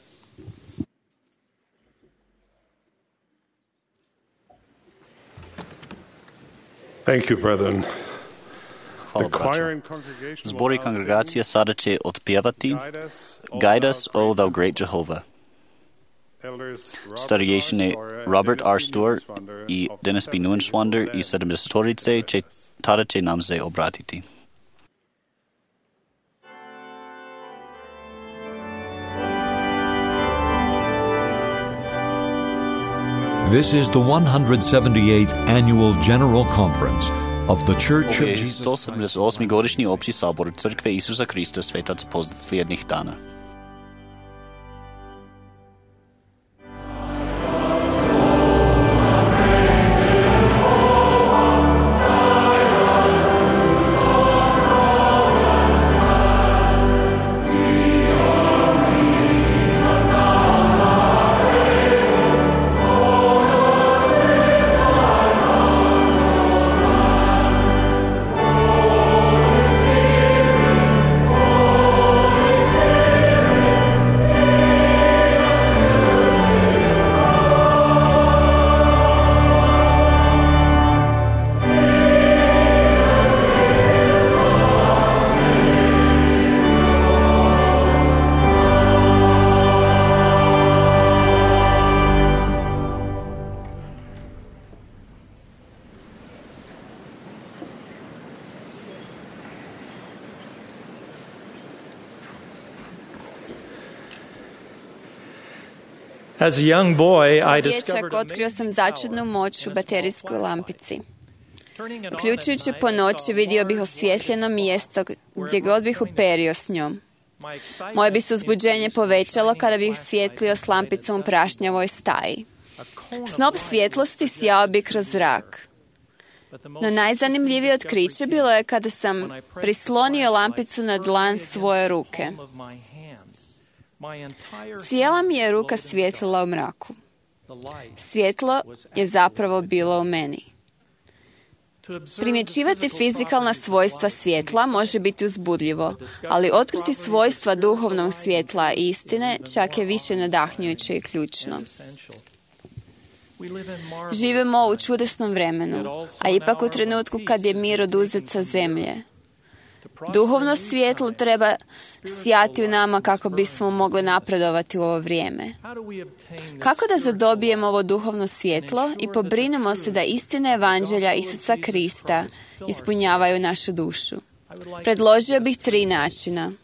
Thank you, brethren. Hvala, braćo. Zbor i kongregacija sada će otpjevati Guide us, O thou great Jehovah. Starješine Robert R. Stewart i Dennis B. Neuenschwander i 70-torice tada će nam se obratiti. This is the 178th Annual General Conference of the Church of Jesus Christ. 178. godišnji opći sabor Crkve Isusa Krista svetaca posljednjih dana. As a young boy, I dječak otkrio sam začudnu moć u baterijskoj lampici. Uključujući po noći vidio bih osvjetljeno mjesto gdje god bih uperio s njom. Moje bi se uzbuđenje povećalo kada bih svjetlio s lampicom u prašnjavoj staji. Snop svjetlosti sjao bi kroz zrak. No najzanimljivije otkriće bilo je kada sam prislonio lampicu na dlan svoje ruke. Cijela mi je ruka svjetlila u mraku. Svjetlo je zapravo bilo u meni. Primjećivati fizikalna svojstva svjetla može biti uzbudljivo, ali otkriti svojstva duhovnog svjetla i istine čak je više nadahnjujuće i ključno. Živimo u čudesnom vremenu, a ipak u trenutku kad je mir oduzet sa zemlje. Duhovno svjetlo treba sjati u nama kako bismo mogli napredovati u ovo vrijeme. Kako da zadobijemo ovo duhovno svjetlo i pobrinemo se da istine evanđelja Isusa Krista ispunjavaju našu dušu? Predložio bih 3 načina.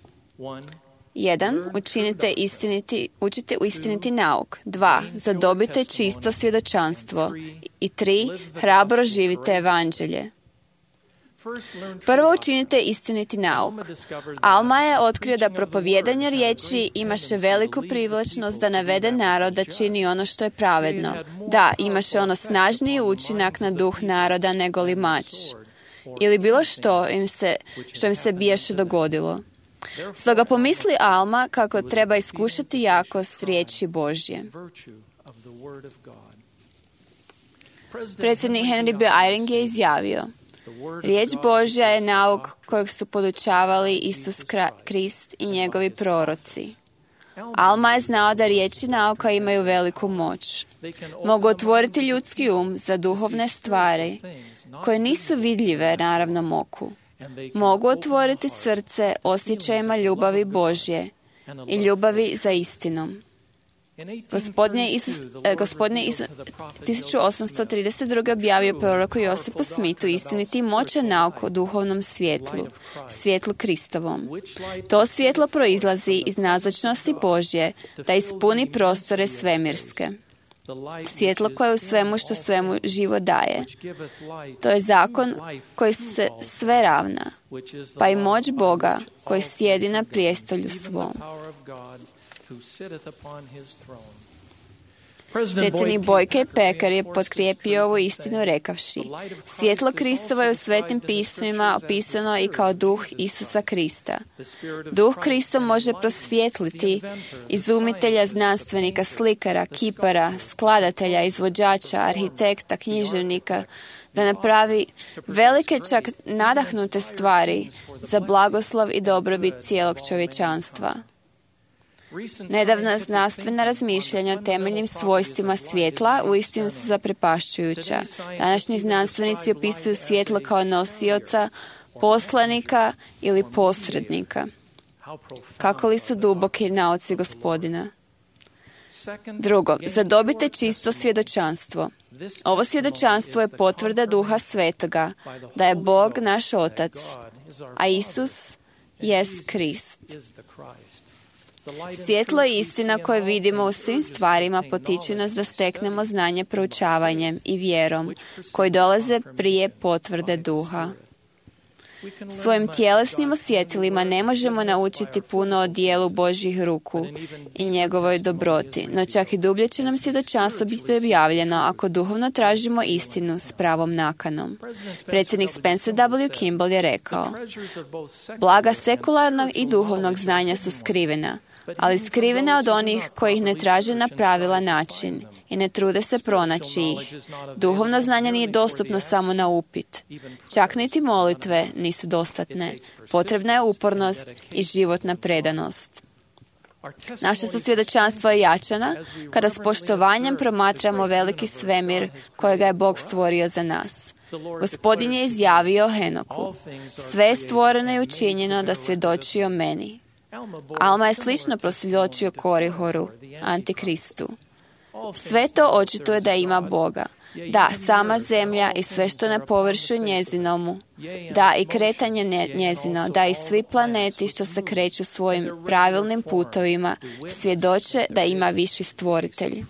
1. Učite uistiniti nauk. 2. Zadobite čisto svjedočanstvo. I 3. Hrabro živite evanđelje. Prvo učinite istiniti nauk. Alma je otkrio da propovijedanje riječi imaše veliku privlačnost da navede narod da čini ono što je pravedno. Da, imaše ono snažniji učinak na duh naroda nego li mač. Ili bilo što im se biješe dogodilo. Stoga pomisli Alma kako treba iskušati jakost riječi Božje. Predsjednik Henry B. Eyring je izjavio: riječ Božja je nauk kojeg su podučavali Isus Krist i njegovi proroci. Alma je znao da riječi nauka imaju veliku moć. Mogu otvoriti ljudski za duhovne stvari koje nisu vidljive naravnom oku. Mogu otvoriti srce osjećajima ljubavi Božje i ljubavi za istinom. Gospodin je 1832. objavio proroku Josipu Smithu istiniti moćan nauk o duhovnom svjetlu, svjetlu Kristovom. To svjetlo proizlazi iz nazočnosti Božje da ispuni prostore svemirske. Svjetlo koje u svemu što svemu živo daje. To je zakon koji se sve ravna, pa i moć Boga koji sjedi na prijestolju svom. Predsjednik Boyke Packer je potkrijepio ovu istinu rekavši: svjetlo Kristovo je u svetim pismima opisano i kao duh Isusa Krista. Duh Krista može prosvjetliti izumitelja, znanstvenika, slikara, kipara, skladatelja, izvođača, arhitekta, književnika, da napravi velike, čak nadahnute stvari za blagoslov i dobrobit cijelog čovječanstva. Nedavna znanstvena razmišljanja o temeljnim svojstvima svjetla uistinu su zaprepašćujuća. Današnji znanstvenici opisuju svjetlo kao nosioca, poslanika ili posrednika. Kako li su duboki nauci Gospodina? Drugo, zadobite čisto svjedočanstvo. Ovo svjedočanstvo je potvrda Duha Svetoga, da je Bog naš Otac, a Isus jest Krist. Svjetlo i istina koje vidimo u svim stvarima potiče nas da steknemo znanje proučavanjem i vjerom, koji dolaze prije potvrde duha. Svojim tjelesnim osjetilima ne možemo naučiti puno o dijelu Božjih ruku i njegovoj dobroti, no čak i dublje će nam svjedočanstvo biti objavljeno ako duhovno tražimo istinu s pravom nakanom. Predsjednik Spencer W. Kimball je rekao: blaga sekularnog i duhovnog znanja su skrivena, ali skrivena od onih koji ih ne traže na pravilan način i ne trude se pronaći ih. Duhovno znanje nije dostupno samo na upit. Čak niti molitve nisu dostatne. Potrebna je upornost i životna predanost. Naše su svjedočanstvo jačana kada s poštovanjem promatramo veliki svemir kojega je Bog stvorio za nas. Gospodin je izjavio Henoku: sve je stvoreno i učinjeno da svjedoči o meni. Alma je slično prosvjedočio Korihoru, Antikristu. Sve to očituje da ima Boga. Da, sama zemlja i sve što na površju njezinomu. Da, i kretanje njezino. Da, i svi planeti što se kreću svojim pravilnim putovima svjedoče da ima viši stvoritelj.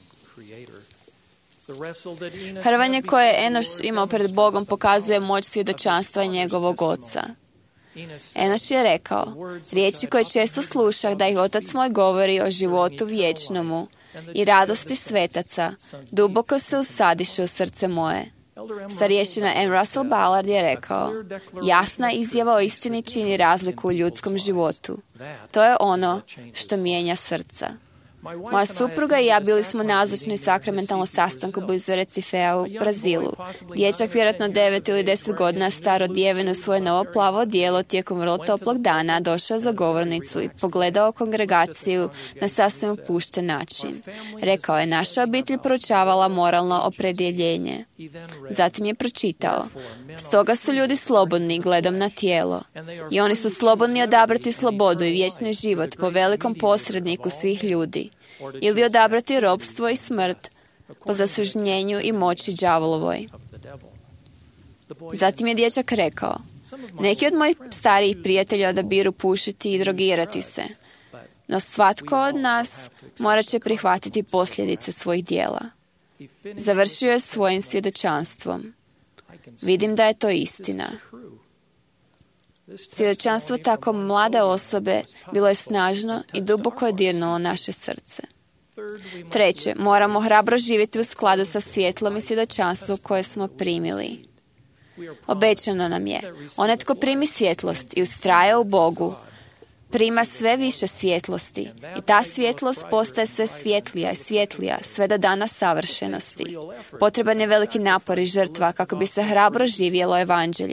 Hrvanje koje je Enoš imao pred Bogom pokazuje moć svjedočanstva njegovog oca. Enoš je rekao: riječi koje često slušah da ih Otac moj govori o životu vječnomu i radosti svetaca, duboko se usadiše u srce moje. Starješina M. Russell Ballard je rekao: jasna izjava o istini čini razliku u ljudskom životu. To je ono što mijenja srca. Moja supruga i ja bili smo nazočni sakramentalnom sastanku blizu Recifea u Brazilu. Dječak, vjerojatno 9 ili 10 godina star, odjeven u svoje novo plavo odijelo, tijekom vrlo toplog dana došao za govornicu i pogledao kongregaciju na sasvim opušten način. Rekao je: naša obitelj proučavala moralno opredjeljenje. Zatim je pročitao: stoga su ljudi slobodni gledom na tijelo i oni su slobodni odabrati slobodu i vječni život po velikom posredniku svih ljudi, ili odabrati ropstvo i smrt po zasužnjenju i moći đavolovoj. Zatim je dječak rekao: neki od mojih starijih prijatelja odabiru pušiti i drogirati se, no svatko od nas morat će prihvatiti posljedice svojih djela. Završio je svojim svjedočanstvom: vidim da je to istina. Svjedočanstvo tako mlade osobe bilo je snažno i duboko je dirnulo naše srce. Treće, moramo hrabro živjeti u skladu sa svjetlom i svjedočanstvom koje smo primili. Obećano nam je: onaj tko primi svjetlost i ustraje u Bogu, prima sve više svjetlosti i ta svjetlost postaje sve svjetlija i svjetlija sve do dana savršenosti. Potreban je veliki napor i žrtva kako bi se hrabro živjelo evanđelje.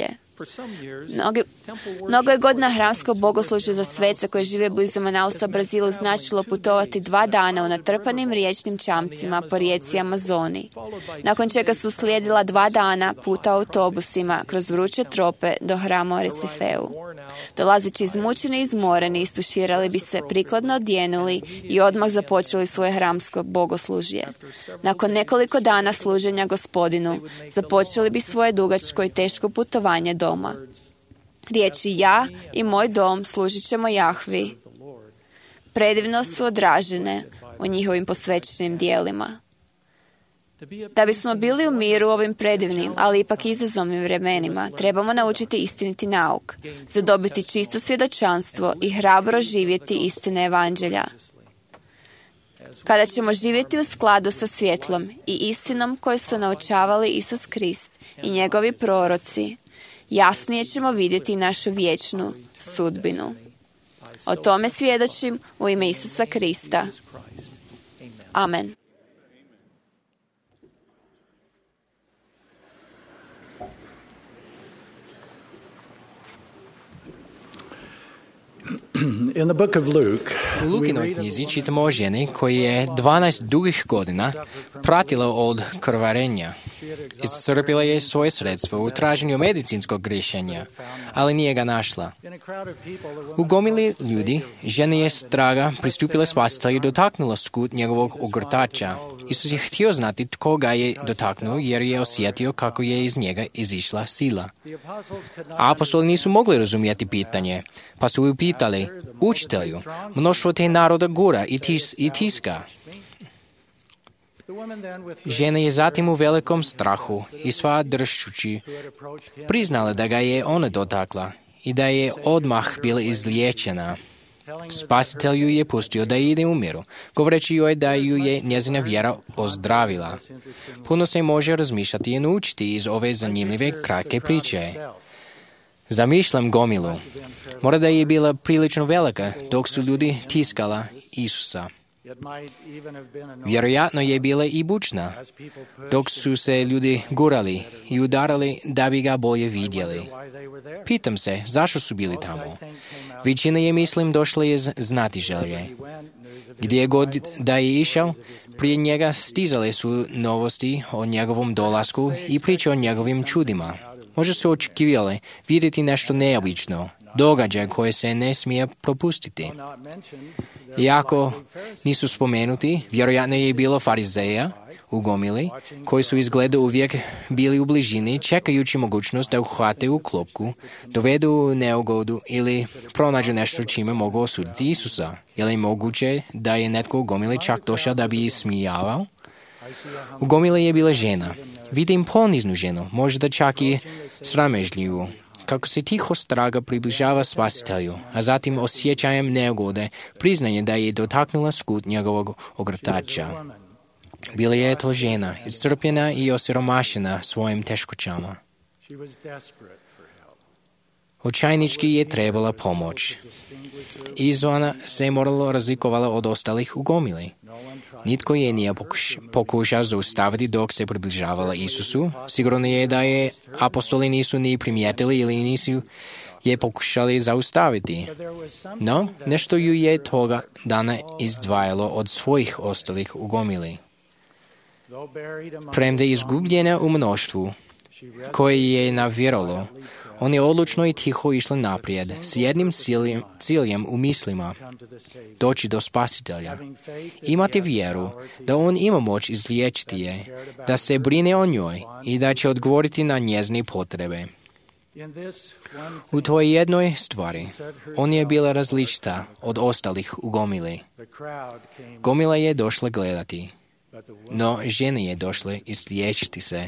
Mnogo je godina hramsko bogoslužje za svece koje žive blizu Manausa u Brazilu značilo putovati 2 dana u natrpanim riječnim čamcima po rijeci Amazoni, nakon čega su slijedila 2 dana puta autobusima kroz vruće trope do hrama u Recifeu. Dolazeći izmučeni i izmoreni, istuširali bi se, prikladno odjenuli i odmah započeli svoje hramsko bogoslužje. Nakon nekoliko dana služenja Gospodinu, započeli bi svoje dugačko i teško putovanje doma. Riječi ja i moj dom služit ćemo Jahvi predivno su odražene u njihovim posvećenim dijelima. Da bismo bili u miru u ovim predivnim, ali ipak izazovnim vremenima, trebamo naučiti istiniti nauk, zadobiti čisto svjedočanstvo i hrabro živjeti istine evanđelja. Kada ćemo živjeti u skladu sa svjetlom i istinom koju su naučavali Isus Krist i njegovi proroci, jasnije ćemo vidjeti našu vječnu sudbinu. O tome svjedočim u ime Isusa Krista. Amen. U Lukinoj knjizi čitamo o ženi koji je 12 dugih godina pratila od krvarenja. Iscrpila je svoje sredstvo u traženju medicinskog rješenja, ali nije ga našla. U gomili ljudi, žena je straga pristupila Spasitelju i dotaknula skut njegovog ogrtača. Isus je htio znati tko ga je dotaknuo, jer je osjetio kako je iz njega izišla sila. Apostoli nisu mogli razumjeti pitanje, pa su upitali: Učitelju, mnoštvo te naroda gura i tiska. Žena je zatim u velikom strahu i sva dršćući priznala da ga je ona dotakla i da je odmah bila izliječena. Spasitelj ju je pustio da ide u miru, govoreći joj da ju je njezina vjera ozdravila. Puno se može razmišljati i naučiti iz ove zanimljive kratke priče. Zamišljam gomilu. Mora da je bila prilično velika dok su ljudi tiskala Isusa. Vjerojatno je bila i bučna, dok su se ljudi gurali i udarali da bi ga bolje vidjeli. Pitam se, zašto su bili tamo? Većina je, mislim, došla iz znatiželje. Gdje god da je išao, prije njega stizale su novosti o njegovom dolasku i priče o njegovim čudima. Možda su očekivali vidjeti nešto neobično, događaj koje se ne smije propustiti. Iako nisu spomenuti, vjerojatno je bilo farizeja u gomili, koji su izgleda uvijek bili u bližini, čekajući mogućnost da uhvate u klopku, dovedu u neugodu ili pronađu nešto čime mogu osuditi Isusa. Je li moguće da je netko u gomili čak došao da bi ismijavao? U gomili je bila žena. Vidim poniznu ženu, možda čak i sramežljivu, kako se tiho straga približava Spasitelju, a zatim osjećajem neugode priznanje da je dotaknula skut njegovog ogrtača. Bila je to žena, iscrpljena i osiromašena svojim teškoćama. Očajnički je trebala pomoć. Izvana se moralo razlikovala od ostalih u gomili. Nitko je nije pokušao zaustaviti dok se približavala Isusu. Sigurno je da je apostoli nisu ni primijetili ili nisu je pokušali zaustaviti. No, nešto ju je toga dana izdvajalo od svojih ostalih u gomili. Premda je izgubljena u mnoštvu koje je navjeralo, on je odlučno i tiho išla naprijed s jednim ciljem u mislima: doći do Spasitelja. Imati vjeru da on ima moć izliječiti je, da se brine o njoj i da će odgovoriti na njezine potrebe. U toj jednoj stvari on je bila različita od ostalih u gomili. Gomila je došla gledati, no žena je došla izliječiti se.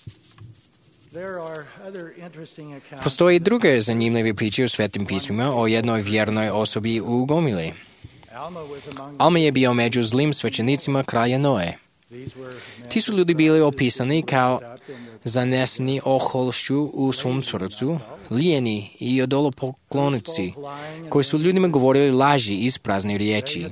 Postoji druge zanimljive priče u Svetim pismima o jednoj vjernoj osobi u gomili. Alma je bio među zlim svećenicima kralja Noe. Ti su ljudi bili opisani kao zaneseni ohološću u svom srcu, lijeni i idolopoklonici, koji su ljudima govorili laži iz prazne riječi.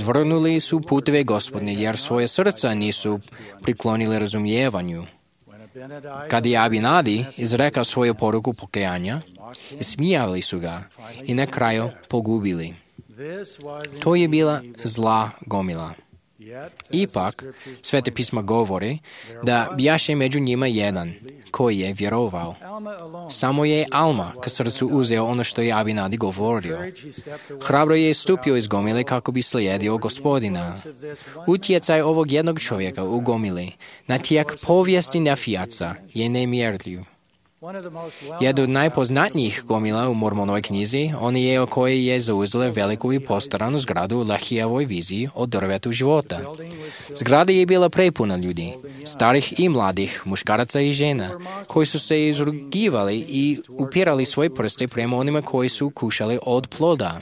Izvrnuli su puteve Gospodne, jer svoje srca nisu priklonili razumijevanju. Kad je Abinadi izrekao svoju poruku pokajanja, smijali su ga i na kraju pogubili. To je bila zla gomila. Ipak, Svete pisma govori da bjaše među njima jedan koji je vjerovao. Samo je Alma k srcu uzeo ono što je Abinadi govorio. Hrabro je stupio iz gomile kako bi slijedio Gospodina. Utjecaj ovog jednog čovjeka u gomili na tijek povijesti Nefijaca je nemjerljiv. Jedna od najpoznatnijih gomila u Mormonovoj knjizi, on je o kojoj je zauzela veliku i postaranu zgradu u Lahijevoj viziji o drvetu života. Zgrada je bila prepuna ljudi, starih i mladih, muškaraca i žena, koji su se izrugivali i upirali svoje prste prema onima koji su kušali od ploda.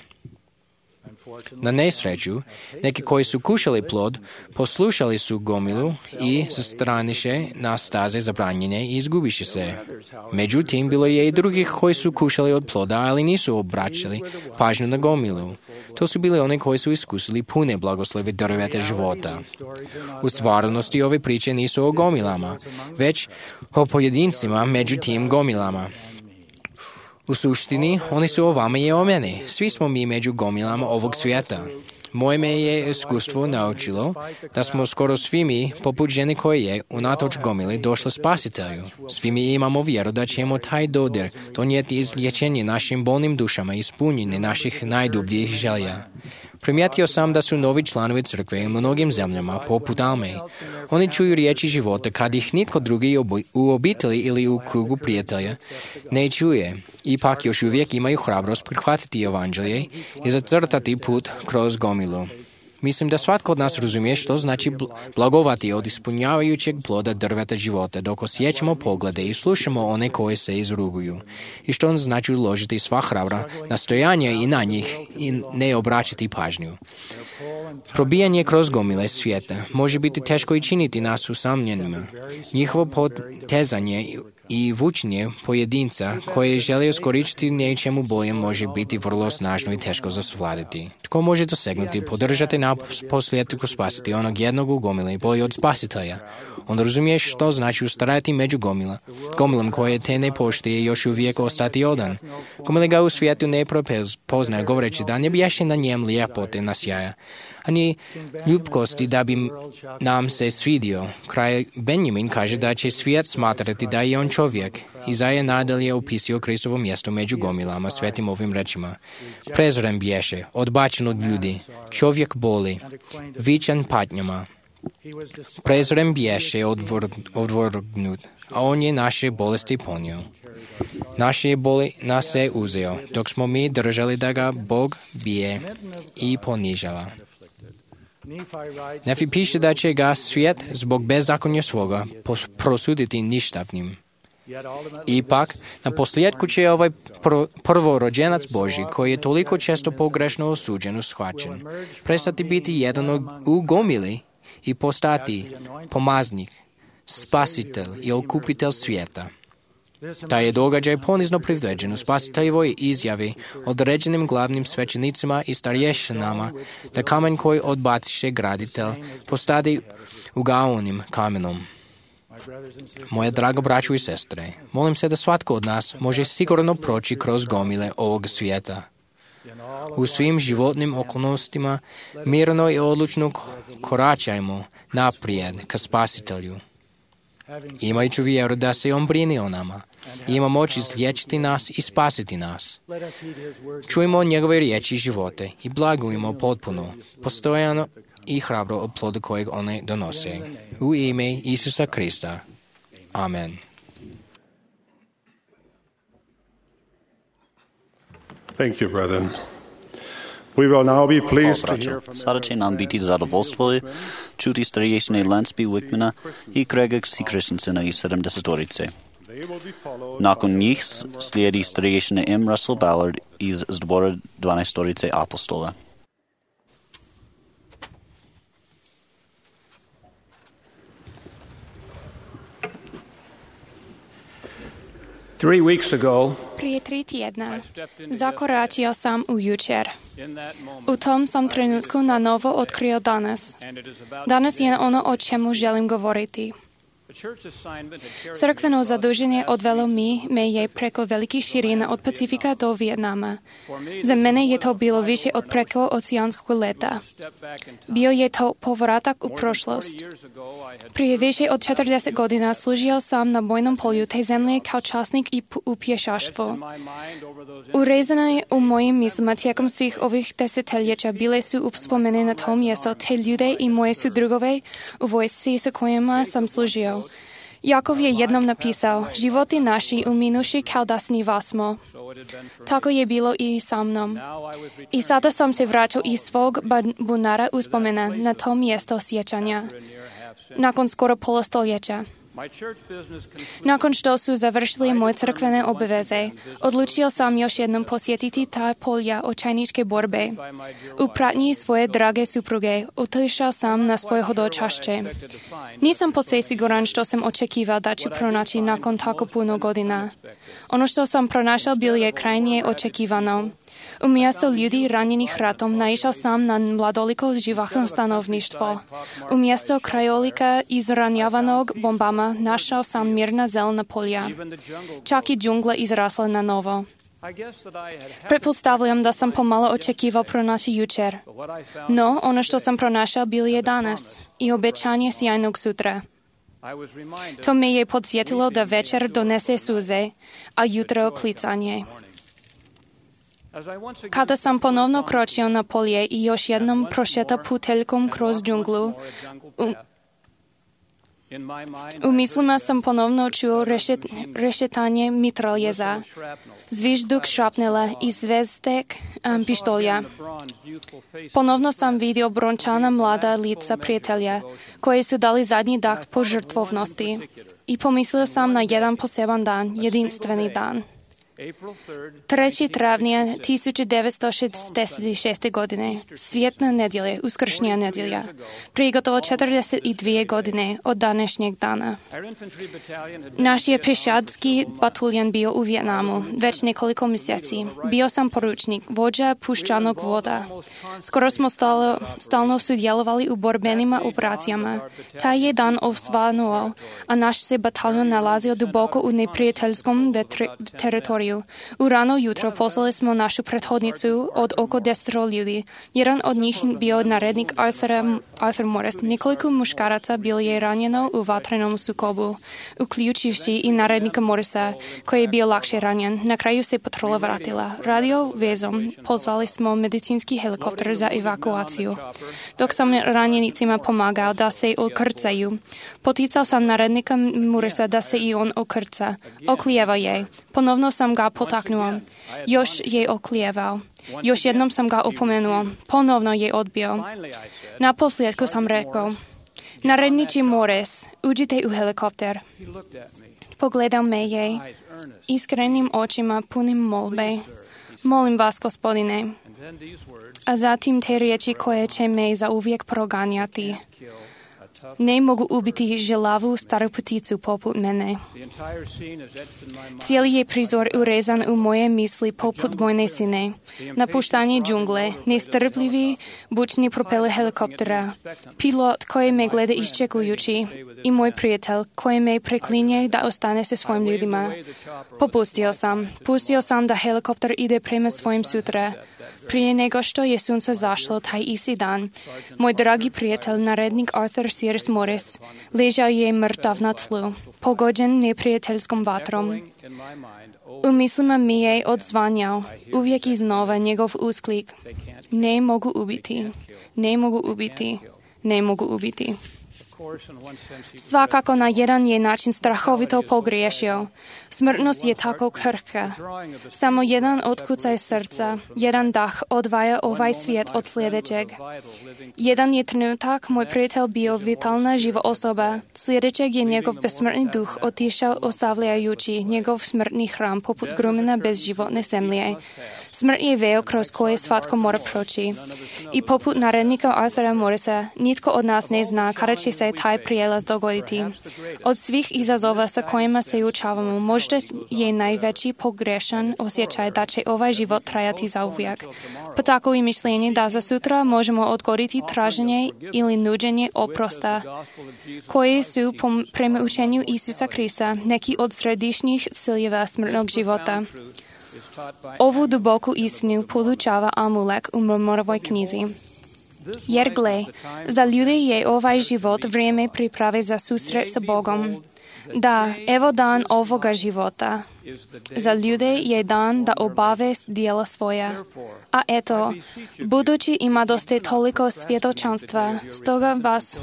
Na nesreću, neki koji su kušali plod, poslušali su gomilu i zastraniše na staze zabranjene i izgubiše se. Međutim, bilo je i drugih koji su kušali od ploda, ali nisu obraćali pažnju na gomilu. To su bili oni koji su iskusili pune blagoslove drveta života. U stvarnosti ove priče nisu o gomilama, već o pojedincima među tim gomilama. U suštini, oni su o vama i o meni. Svi smo mi među gomilama ovog svijeta. Moje me je iskustvo naučilo da smo skoro svi mi, poput žene koje je, unatoč gomili, došli spasitelju. Svi mi imamo vjeru da ćemo taj dodir donijeti izlječenje našim bolnim dušama i ispunjenje naših najdubljih želja. Primijetio sam da su novi članovi crkve u mnogim zemljama, poput Alme. Oni čuju riječi života kad ih nitko drugi u obitelji ili u krugu prijatelja ne čuje. Ipak još uvijek imaju hrabrost prihvatiti evanđelje i zacrtati put kroz gomilu. Mislim da svatko od nas razumije što znači blagovati od ispunjavajućeg ploda drveta života dok osjećamo poglede i slušamo one koje se izruguju. I što on znači uložiti sva hrabra nastojanja i na njih i ne obraćati pažnju. Probijanje kroz gomile svijeta može biti teško i činiti nas usamljenima. Njihovo potezanje i vučenje pojedinca koje žele iskoričiti nečemu boljem može biti vrlo snažno i teško za svladati. Tko može dosegnuti, podržati na posljedku spasiti onog jednog u gomile bolje od spasitelja? On razumije što znači ustajati među gomilom koje te ne poštuje i još uvijek ostati odan. Gomile ga u svijetu ne prepoznaje govoreći da ne bješe na njem ljepote nasjaja, ani ljubkosti da bi nam se svidio. Kralj Benjamin kaže da će svijet smatrati da je on čovjek. Izaja nadalje opisio Kristovo mjesto među gomilama svetim ovim rečima. Prezoren bješe, odbačen od ljudi, čovjek boli, vičan patnjama. Prezoren bješe odvrgnut, a on je naše bolesti ponio. Naše boli nas je uzeo, dok smo mi držali da ga Bog bije i ponižava. Nefi piše da će ga svijet zbog bezakonja svoga prosuditi ništavnim. Ipak, na posljedku će ovaj prvorođenac Božji, koji je toliko često pogrešno osuđen, shvaćen, prestati biti jedan u gomili i postati pomaznik, spasitelj i okupitelj svijeta. Taj je događaj ponizno privređen u spasiteljevoj izjavi određenim glavnim svećenicima i starješinama da kamen koji odbaciše graditelj postadi ugaonim kamenom. Moje drago braćo i sestre, molim se da svatko od nas može sigurno proći kroz gomile ovog svijeta. U svim životnim okolnostima mirno i odlučno koračajmo naprijed ka spasitelju. Imajući vjeru da se on brini o nama, ima moć izliječiti nas i spasiti nas. Čujmo njegove riječi živote i blagujmo potpuno, postojano i hrabro od ploda kojeg one donose. U ime Isusa Krista. Amen. Thank you, brethren. We will now be pleased to hear from Sada će nam biti zadovoljstvo čuti starješine Lansby Wickmana i Craiga C. Christensena iz 70-orice. Nakon njih slijedi starješine M. Russell Ballard iz zbora 12-orice apostola. Prije 3 tjedna zakoračio sam u jučer. U tom sam trenutku na novo otkrio danas. Danas je ono o čemu želim govoriti. Църквено задължение отвело ме е преко велики ширина от Пацифика до Виетнама. За мене е то било више от преко океанско лета. Бил е то повратък у прошлост. Прije više od 40 godina služio sam na bojnom polju te zemlje kao časnik i u pješaštvo. Urezane u mojim mislima tijekom svih ovih desetljeća bile su uspomene na to mjesto te ljude i moje su drugove u vojsci sa kojima sam služio. Jakov je jednom napisao, životi naši uminuši kao da snivasmo. Tako je bilo i sa mnom. I sada sam se vraćao iz svog bunara uspomena na to mjesto sjećanja. Nakon skoro polostoljeća. Nakon što su završili moje crkvene obaveze, odlučio sam još jednom posjetiti ta polja očajničke borbe. U pratnji svoje drage supruge otišao sam na svoje hodočašće. Nisam posve siguran što sam očekivao da ću pronaći nakon tako puno godina. Ono što sam pronašao bilo je krajnje očekivano. U mjesto ljudi ranjenih ratom naišao sam na mladoliko živahno stanovništvo. U mjesto krajolika izranjavanog bombama našao sam mirna zelena polja. Čak i džungla izrasla na novo. Pretpostavljam da sam pomalo očekivao pronaći jučer. No, ono što sam pronašao bilo je danas i obećanje sjajnog sutra. To me je podsjetilo da večer donese suze, a jutro klicanje. Kada sam ponovno kročio na polje i još jednom prošetao puteljkom kroz džunglu, u mislima sam ponovno čuo rešetanje mitraljeza, zvižduk šrapnela i zvezdek pištolja. Ponovno sam vidio brončana mlada lica prijatelja, koji su dali zadnji dah požrtvovnosti. I pomislio sam na jedan poseban dan, jedinstveni dan. 3. travnja 1966. godine, svjetna nedjelja, uskršnja nedjelja, prije gotovo 42 godine od današnjeg dana. Naš je pješadski bataljon bio u Vijetnamu već nekoliko mjeseci. Bio sam poručnik, vođa puščanog voda. Skoro smo stalno sudjelovali u borbenima operacijama. Taj je dan osvanuo, a naš se bataljon nalazio duboko u neprijateljskom teritoriju. U rano jutro poslali smo našu prethodnicu od oko 10 ljudi. Jedan od njih bio narednik Arthur Morris. Nekoliko muškaraca bilo je ranjeno u vatrenom sukobu, uključivši i narednika Morrisa, koji je bio lakše ranjen. Na kraju se patrola vratila. Radio vezom pozvali smo medicinski helikopter za evakuaciju. Dok sam ranjenicima pomagao da se okrcaju, poticao sam narednika Morrisa da se i on okrca. Oklijevao je. Ponovno sam ga potaknuo. Još je oklijevao. Još jednom sam ga opomenuo. Ponovno je odbio. Naposljedku sam rekao, naredniče Morris, uđite u helikopter. Pogledao me je iskrenim očima punim molbe. Molim vas, gospodine. A zatim te riječi koje će me zauvijek proganjati. Ne mogu ubiti želavu staru pticu poput mene. Cijeli je prizor urezan u moje misli poput bojne sine. Napuštanje džungle, nestrpljivi bučni propeler helikoptera, pilot koji me gleda iščekujući i moj prijatelj koji me preklinje da ostane sa svojim ljudima. Pustio sam da helikopter ide prema svojim sutra. Prije nego što je sunce zašlo taj isti dan, moj dragi prijatelj, narednik Arthur Sears Morris, ležao je mrtav na tlu, pogođen neprijateljskom vatrom. U mislima mi je odzvanjao, uvijek iznova njegov usklik. Ne mogu ubiti, ne mogu ubiti, ne mogu ubiti. Svakako na jedan je način strahovito pogriješio. Smrtnost je tako krhka. Samo jedan otkucaj srca, jedan dah odvaja ovaj svijet od sljedećeg. Jedan je trenutak moj prijatelj bio vitalna živa osoba, sljedećeg je njegov besmrtni duh otišao ostavljajući njegov smrtni hram poput grumina bez životne zemlje. Smrt je veo kroz koje svatko mora proći. I poput narednika Arthura Morrisa, nitko od nas ne zna kada će se se taj prijelaz dogoditi. Od svih izazova sa kojima se učavamo, možda je najveći pogrešan osjećaj da će ovaj život trajati zauvijek. Pa tako i mišljenje da za sutra možemo odgoditi traženje ili nuđenje oprosta, koji su prema učenju Isusa Krista neki od središnjih ciljeva smrtnog života. Ovu duboku istinu podučava Amulek u Mormonovoj knjizi. Jer gle, za ljude je ovaj život vrijeme priprave za susret sa Bogom. Da, evo dan ovoga života. Za ljude je dan da obave djela svoja. A eto, budući ima dosta toliko svjedočanstva, stoga vas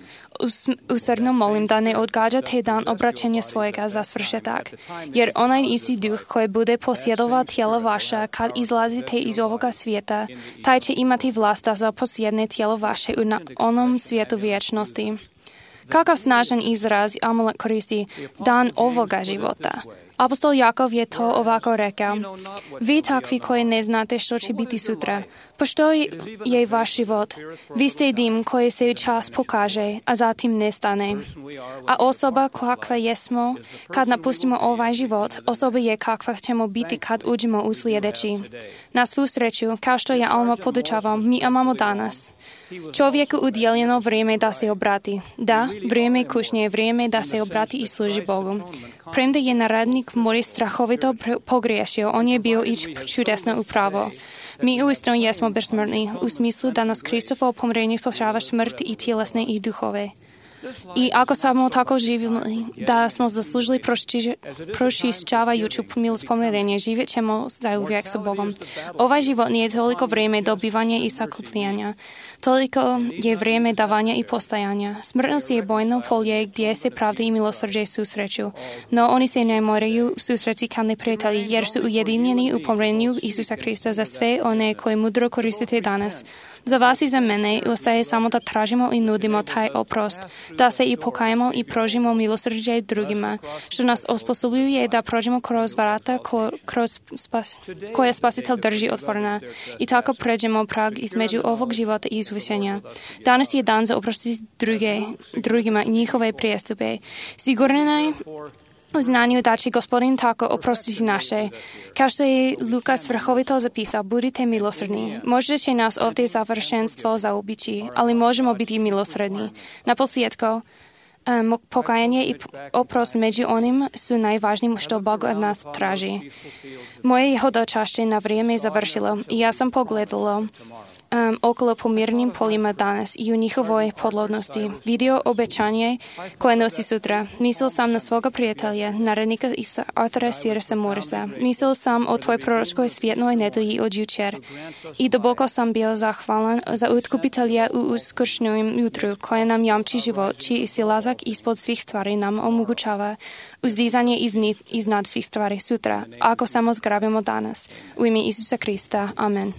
usrdno molim da ne odgađate dan obraćanja svojega za svršetak, jer onaj isti duh koji bude posjedovao tijelo vaša kad izlazite iz ovoga svijeta, taj će imati vlast da zaposjedne tijelo vaše na onom svijetu vječnosti. Kakav snažan izraz Amulek koristi dan ovoga života. Apostol Jakov je to ovako rekao. Vi takvi koji ne znate što će biti sutra, pa što je vaš život? Vi ste dim koji se čas pokaže, a zatim nestane. A osoba kakva jesmo kad napustimo ovaj život, osoba je kakva ćemo biti kad uđemo u sljedeći. Na svu sreću, kao što je Alma podučavao, mi imamo danas. Čovjeku udjeljeno vrijeme da se obrati. Da, vrijeme kušnje je vrijeme da se obrati i služi Bogu. Premda je narednik Moris strahovito pogriješio, on je bio i čudesno upravo. Mi uistinu jesmo bezsmrtni, u smislu da nas Kristovo pomrenje spašava smrt i tjelesne i duhove. I ako samo tako živjeli da smo zaslužili pročišćavajuću milost pomirenja, živjet ćemo zauvijek sa Bogom. Ovaj život nije toliko vrijeme dobivanja i sakupljanja, toliko je vrijeme davanja i postajanja. Smrtnost je bojno polje gdje se pravda i milosrđe susreću, no oni se ne moraju susreći kao neprijatelji, jer su ujedinjeni u pomirenju Isusa Krista za sve one koje mudro koristite danas. Za vas i za mene ostaje samo da tražimo i nudimo taj oprost, da se i pokajemo i prožimo milosrđe drugima, što nas osposobljuje da prođemo kroz vrata koje Spasitelj drži otvorena i tako pređemo prag između ovog života i izvušenja. Danas je dan za oprostiti drugima njihove prijestupe. Sigurno je u znanju da će Gospodin tako oprostiti naše. Kao što je Lukas svrhovito zapisao, budite milosrdni. Možda će nas ovdje savršenstvo zaobići, ali možemo biti milosrdni. Naposljetku, pokajanje i oprost među onim su najvažnijim što Bog od nas traži. Moje hodočašće na vrijeme završilo i ja sam pogledala okolo po mirnim poljima danas i u njihovoj podlodnosti vidio obećanje koje nosi sutra. Mislil sam na svoga prijatelja, narednika Arthura Searsa Morrisa. Mislil sam o tvoj proročkoj svjetnoj nedelji od jučer. I duboko sam bio zahvalan za utkupitelja u uskršnjem jutru koje nam jamči život, čiji silazak ispod svih stvari nam omogućava uzdizanje iznad svih stvari sutra, ako samo zgrabimo danas. U ime Isusa Krista. Amen.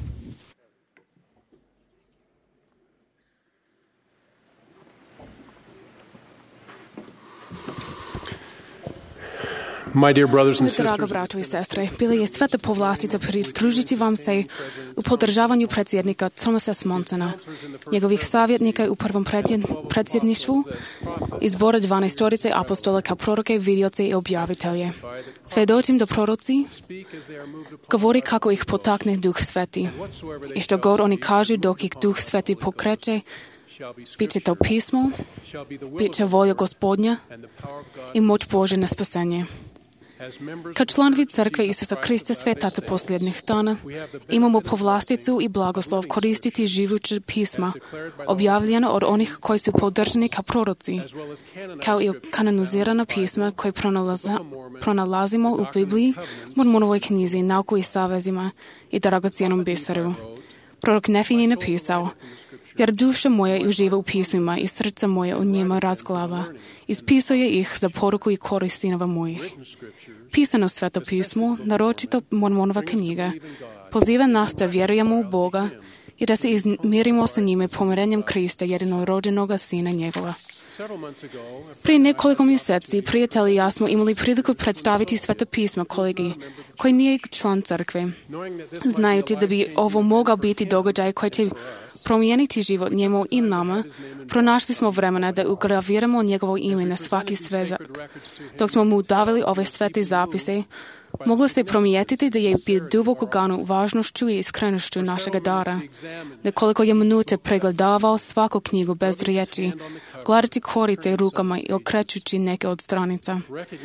My dear brothers and sisters, Draga braćo i sestre, bila je sveta povlastica pridružiti vam se u podržavanju predsjednika Thomasa Smonsona, njegovih savjetnika u prvom predsjedništvu i zbora 12 apostola kao proroke, vidioce i objavitelje. Svedočim da proroci govori kako ih potakne Duh Sveti i što god oni kažu dok ih Duh Sveti pokreće, bit će to pismo, bit će volja Gospodnja i moć Bože na spasenje. Kao članovi Crkve Isusa Krista svetaca posljednjih dana imamo povlasticu i blagoslov koristiti živuće pisma, objavljeno od onih koji su podržani kao proroci, kao i kanonizirana pisma koje pronalazimo u Bibliji, Mormonovoj knjizi, Nauku i savezima i dragocjenom biseru. Prorok Nefi je napisao: jer duša moja uživa u pismima i srce moje u njima razglava. Ispisuje ih za poruku i korist sinova mojih. Pisano sveto pismo, naročito Mormonova knjiga, poziva nas da vjerujemo u Boga i da se izmirimo sa njime pomirenjem Krista, jedinorođenoga Sina njegova. Prije nekoliko mjeseci prijatelji i ja smo imali priliku predstaviti sveto pismo kolegi koji nije član crkve, znajući da bi ovo mogao biti događaj koji će promijeniti život njemu i nama, pronašli smo vremena da ugraviramo njegovo ime na svaki svezak. Dok smo mu davali ove svete zapise, moglo se primijetiti da je bio duboko ganut važnošću i iskrenošću našega dara. Nekoliko je minute pregledavao svaku knjigu bez riječi, gledajući korice rukama i okrećući neke od stranica.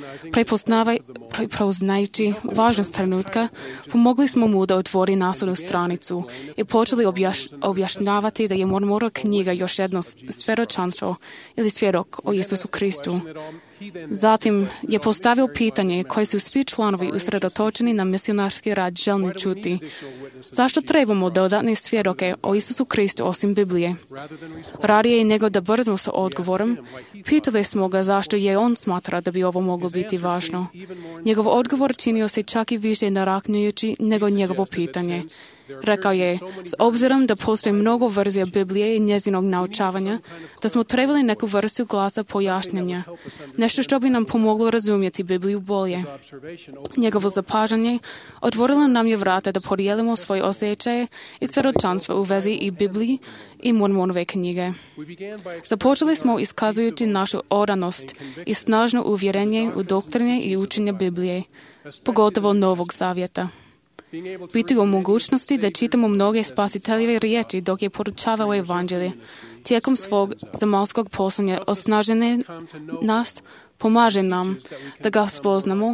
Prepoznajući važnost trenutka, pomogli smo mu da otvori naslovnu stranicu i počeli objašnjavati da je Mormonova knjiga još jedno svjedočanstvo ili svjedok o Isusu Kristu. Zatim je postavio pitanje koje su svi članovi usredotočeni na misionarski rad željni čuti. Zašto trebamo dodatne svjedoke o Isusu Kristu osim Biblije? Radije nego da brzimo sa odgovorom, pitali smo ga zašto je on smatra da bi ovo moglo biti važno. Njegov odgovor činio se čak i više naraknujući nego njegovo pitanje. Rekao je, s obzirom da postoji mnogo verzija Biblije i njezinog naučavanja, da smo trebali neku vrstu glasa pojašnjenja, nešto što bi nam pomoglo razumjeti Bibliju bolje. Njegovo zapažanje otvorilo nam je vrata da podijelimo svoje osjećaje i svjedočanstva u vezi i Bibliji i Mormonove knjige. Započeli smo iskazujući našu odanost i snažno uvjerenje u doktrine i učenje Biblije, pogotovo Novog Zavjeta. Biti u mogućnosti da čitamo mnoge spasiteljeve riječi dok je poručavao evanđelje. Tijekom svog zemaljskog poslanja osnažene nas, pomaže nam da ga spoznamo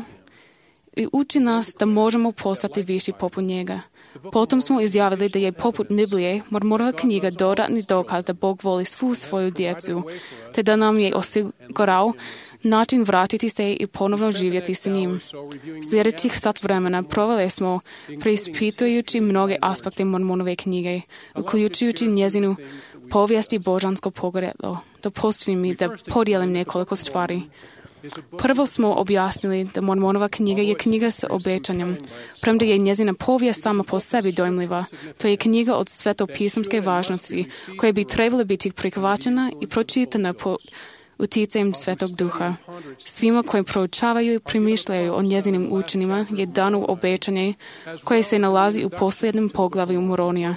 i uči nas da možemo postati viši poput njega. Potom smo izjavili da je poput Biblije Mormonova knjiga dodatni dokaz da Bog voli svu svoju djecu, te da nam je osigurao način vratiti se i ponovno živjeti s njim. Sljedećih sat vremena proveli smo preispitujući mnoge aspekte Mormonove knjige, uključujući njezinu povijest i božansko pogledalo. Dopustite mi da podijelim nekoliko stvari. Prvo smo objasnili da Mormonova knjiga je knjiga s obećanjem. Premda je njezina povijest sama po sebi dojmljiva, to je knjiga od svetopisamske važnosti, koja bi trebala biti prihvaćena i pročitana pod utjecajem Svetog Duha. Svima koji proučavaju i premišljaju o njezinim učenjima je dano obećanje koje se nalazi u posljednjem poglavlju Moronija,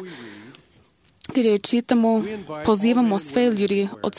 gdje čitamo, pozivamo sve ljudi od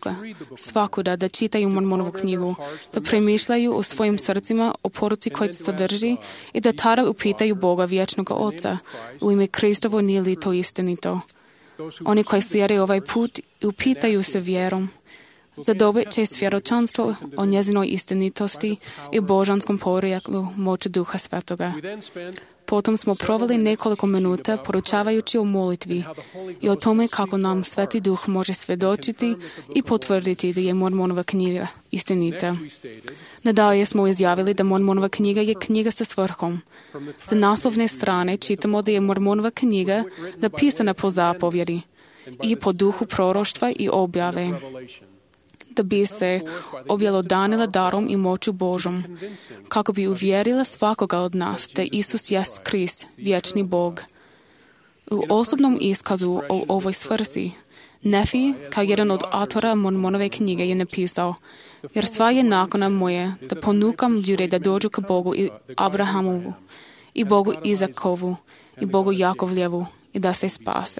svakuda da čitaju Mormonovu knjigu, da premišljaju u svojim srcima o poruci koje se sadrži i da tada upitaju Boga vječnog Oca, u ime Kristovo nije li to istinito. Oni koji slijede ovaj put upitaju se vjerom, zadobit će svjedočanstvo o njezinoj istinitosti i božanskom porijeklu moći Duha Svetoga. Potom smo proveli nekoliko minuta poručavajući o molitvi i o tome kako nam Sveti Duh može svjedočiti i potvrditi da je Mormonova knjiga istinita. Nadalje smo izjavili da Mormonova knjiga je knjiga sa svrhom. Za naslovne strane čitamo da je Mormonova knjiga napisana po zapovjedi i po duhu proroštva i objave, da bi se objelodanila darom i moću Božom, kako bi uvjerila svakoga od nas da Isus jest Krist, vječni Bog. U osobnom iskazu o ovoj svrsi, Nefi, kao jedan od autora Mormonove knjige, je napisao, jer sva je nakana moje da ponukam ljude da dođu k Bogu i Abrahamovu, i Bogu Izakovu, i Bogu Jakovljevu, i da se spase.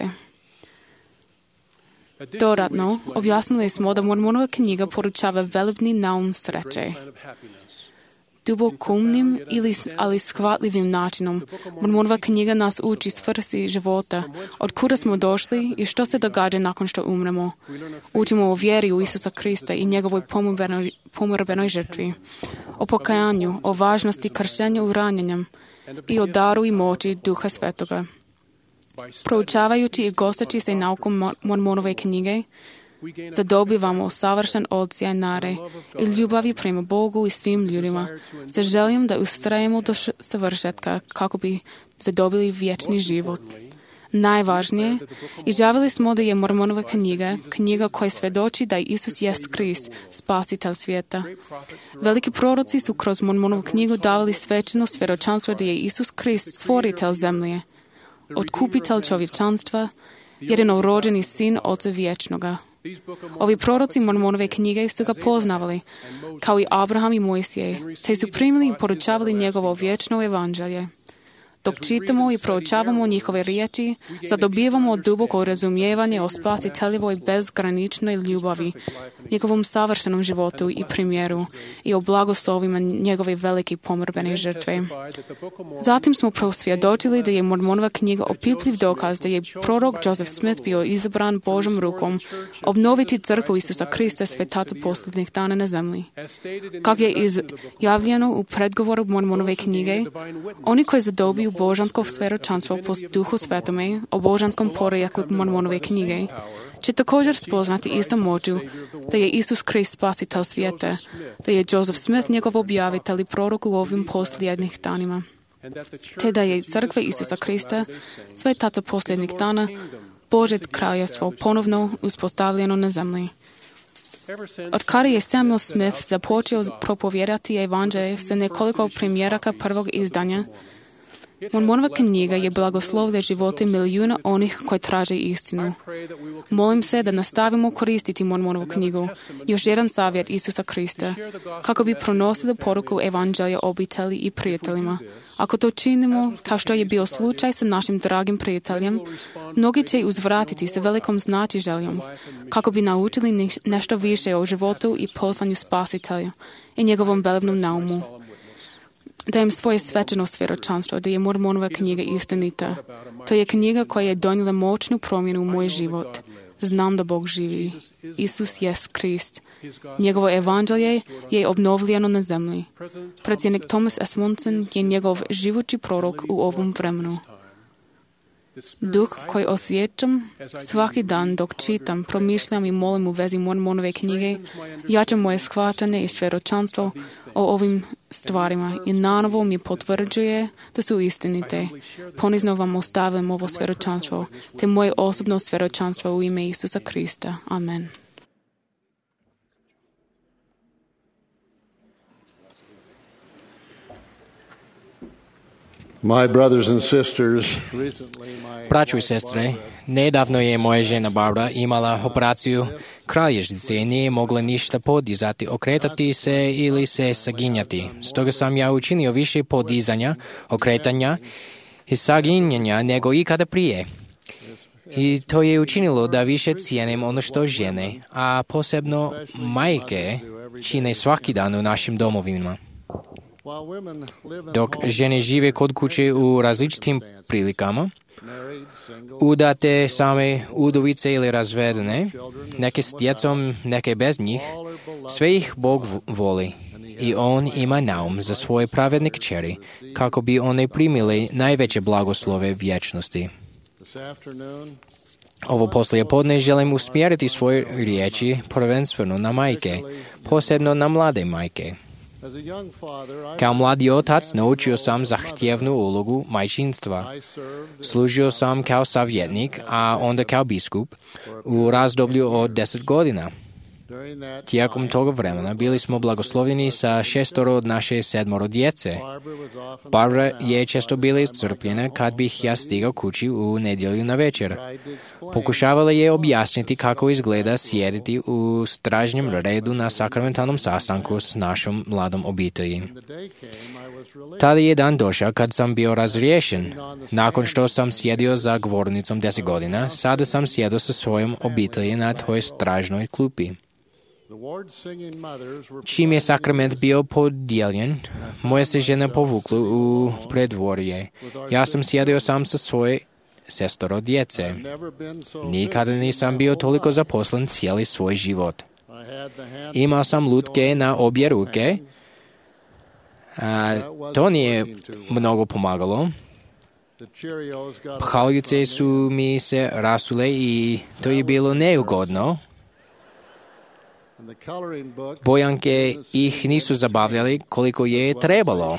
Dodatno, objasnili smo da Mormonova knjiga poručava velebni naum sreće. Dubokumnim ali shvatljivim načinom, Mormonova knjiga nas uči svrsi života, od kuda smo došli i što se događa nakon što umremo. Učimo o vjeri u Isusa Krista i njegovoj pomrbenoj žrtvi, o pokajanju, o važnosti kršćenja u ranjenjem i o daru i moći Duha Svetoga. Proučavajući i gosteći se naukom Mormonove knjige, zadobivamo savršen osjećaj nade i ljubavi prema Bogu i svim ljudima, sa željom da ustrajemo do savršetka kako bi zadobili vječni život. Najvažnije, izjavili smo da je Mormonova knjiga koja svjedoči da je Isus jest Krist, spasitelj svijeta. Veliki proroci su kroz Mormonovu knjigu davali svečano svjedočanstvo da je Isus Krist stvoritelj zemlje, otkupitelj čovječanstva, jedinorođeni sin Oca vječnoga. Ovi proroci Mormonove knjige su ga poznavali, kao i Abraham i Mojsije, te su primili i poručavali njegovo vječno evanđelje. Dok čitamo i proučavamo njihove riječi, zadobivamo duboko razumijevanje o spasiteljevoj bezgraničnoj ljubavi, njegovom savršenom životu i primjeru i o blagoslovima njegove velike pomirbene žrtve. Zatim smo prosvjedočili da je Mormonova knjiga opipljiv dokaz da je prorok Joseph Smith bio izabran Božom rukom obnoviti crkvu Isusa Krista svetaca posljednjih dana na zemlji. Kak je izjavljeno u predgovoru Mormonove knjige, oni koji zadobiju božansko svjedočanstvo po Duhu Svetome o božanskom porijeklu Mormonove knjige će također spoznati istom moću da je Isus Krist spasitelj svijeta, da je Joseph Smith njegov objavitelj i prorok u ovim posljednjih danima, te da je crkva Isusa Krista svetaca posljednjih dana Božje kraljevstvo ponovno uspostavljeno na zemlji. Od kada je Samuel Smith započeo propovijedati evanđelje sa nekoliko primjeraka prvog izdanja, Mormonova knjiga je blagoslovila živote milijuna onih koji traže istinu. Molim se da nastavimo koristiti Mormonovu knjigu, još jedan savjet Isusa Krista, kako bi pronosili poruku evanđelja obitelji i prijateljima. Ako to činimo, kao što je bio slučaj sa našim dragim prijateljem, mnogi će uzvratiti sa velikom željom, kako bi naučili nešto više o životu i poslanju spasitelja i njegovom velebnom naumu. Dajem svoje svečano svjedočanstvo da je Mormonova knjiga istinita. To je knjiga koja je donijela moćnu promjenu u moj život. Znam da Bog živi. Isus jest Krist. Njegovo evanđelje je obnovljeno na zemlji. Predsjednik Thomas S. Monson je njegov živući prorok u ovom vremenu. Duh koji osjećam svaki dan dok čitam, promišljam i molim u vezi Mormonove knjige, jača moje shvaćanje i svjedočanstvo o ovim stvarima i nanovo mi potvrđuje da su istinite. Ponizno vam ostavljam ovo svjedočanstvo, te moje osobno svjedočanstvo u ime Isusa Krista. Amen. Braćo i sestre, nedavno je moja žena Barbara imala operaciju kralježnice i nije mogla ništa podizati, okretati se ili se saginjati. Stoga sam ja učinio više podizanja, okretanja i saginjanja nego ikada prije. I to je učinilo da više cijenim ono što žene, a posebno majke, čine svaki dan u našim domovima. Dok žene žive kod kuće u različitim prilikama, udate same udovice ili razvedene, neke s djecom, neke bez njih, sve ih Bog voli i On ima naum za svoje pravedne kćeri, kako bi one primile najveće blagoslove vječnosti. Ovo poslijepodne želim usmjeriti svoje riječi prvenstveno na majke, posebno na mlade majke. Kao mladi otac naučio sam zahtjevnu ulogu majčinstva. Služio sam kao savjetnik, a onda kao biskup u razdoblju od 10 godina. Tijekom toga vremena bili smo blagoslovljeni sa 6 od naše 7 djece. Barbara je često bila iscrpljena kad bih ja stigao kući u nedjelju na večer. Pokušavala je objasniti kako izgleda sjediti u stražnjem redu na sakramentalnom sastanku s našom mladom obitelji. Tada je dan došao kad sam bio razriješen. Nakon što sam sjedio za govornicom 10 godina, sada sam sjedio sa svojom obitelji na toj stražnoj klupi. Čim je sakrament bio podijeljen, moja se žena povukla u predvorje. Ja sam sjedio sam sa svoje 6 djece. Nikada nisam bio toliko zaposlen cijeli svoj život. Imao sam lutke na obje ruke. To nije mnogo pomagalo. Phaljuce su mi se rasule i to je bilo neugodno. Bojanke ih nisu zabavljali koliko je trebalo.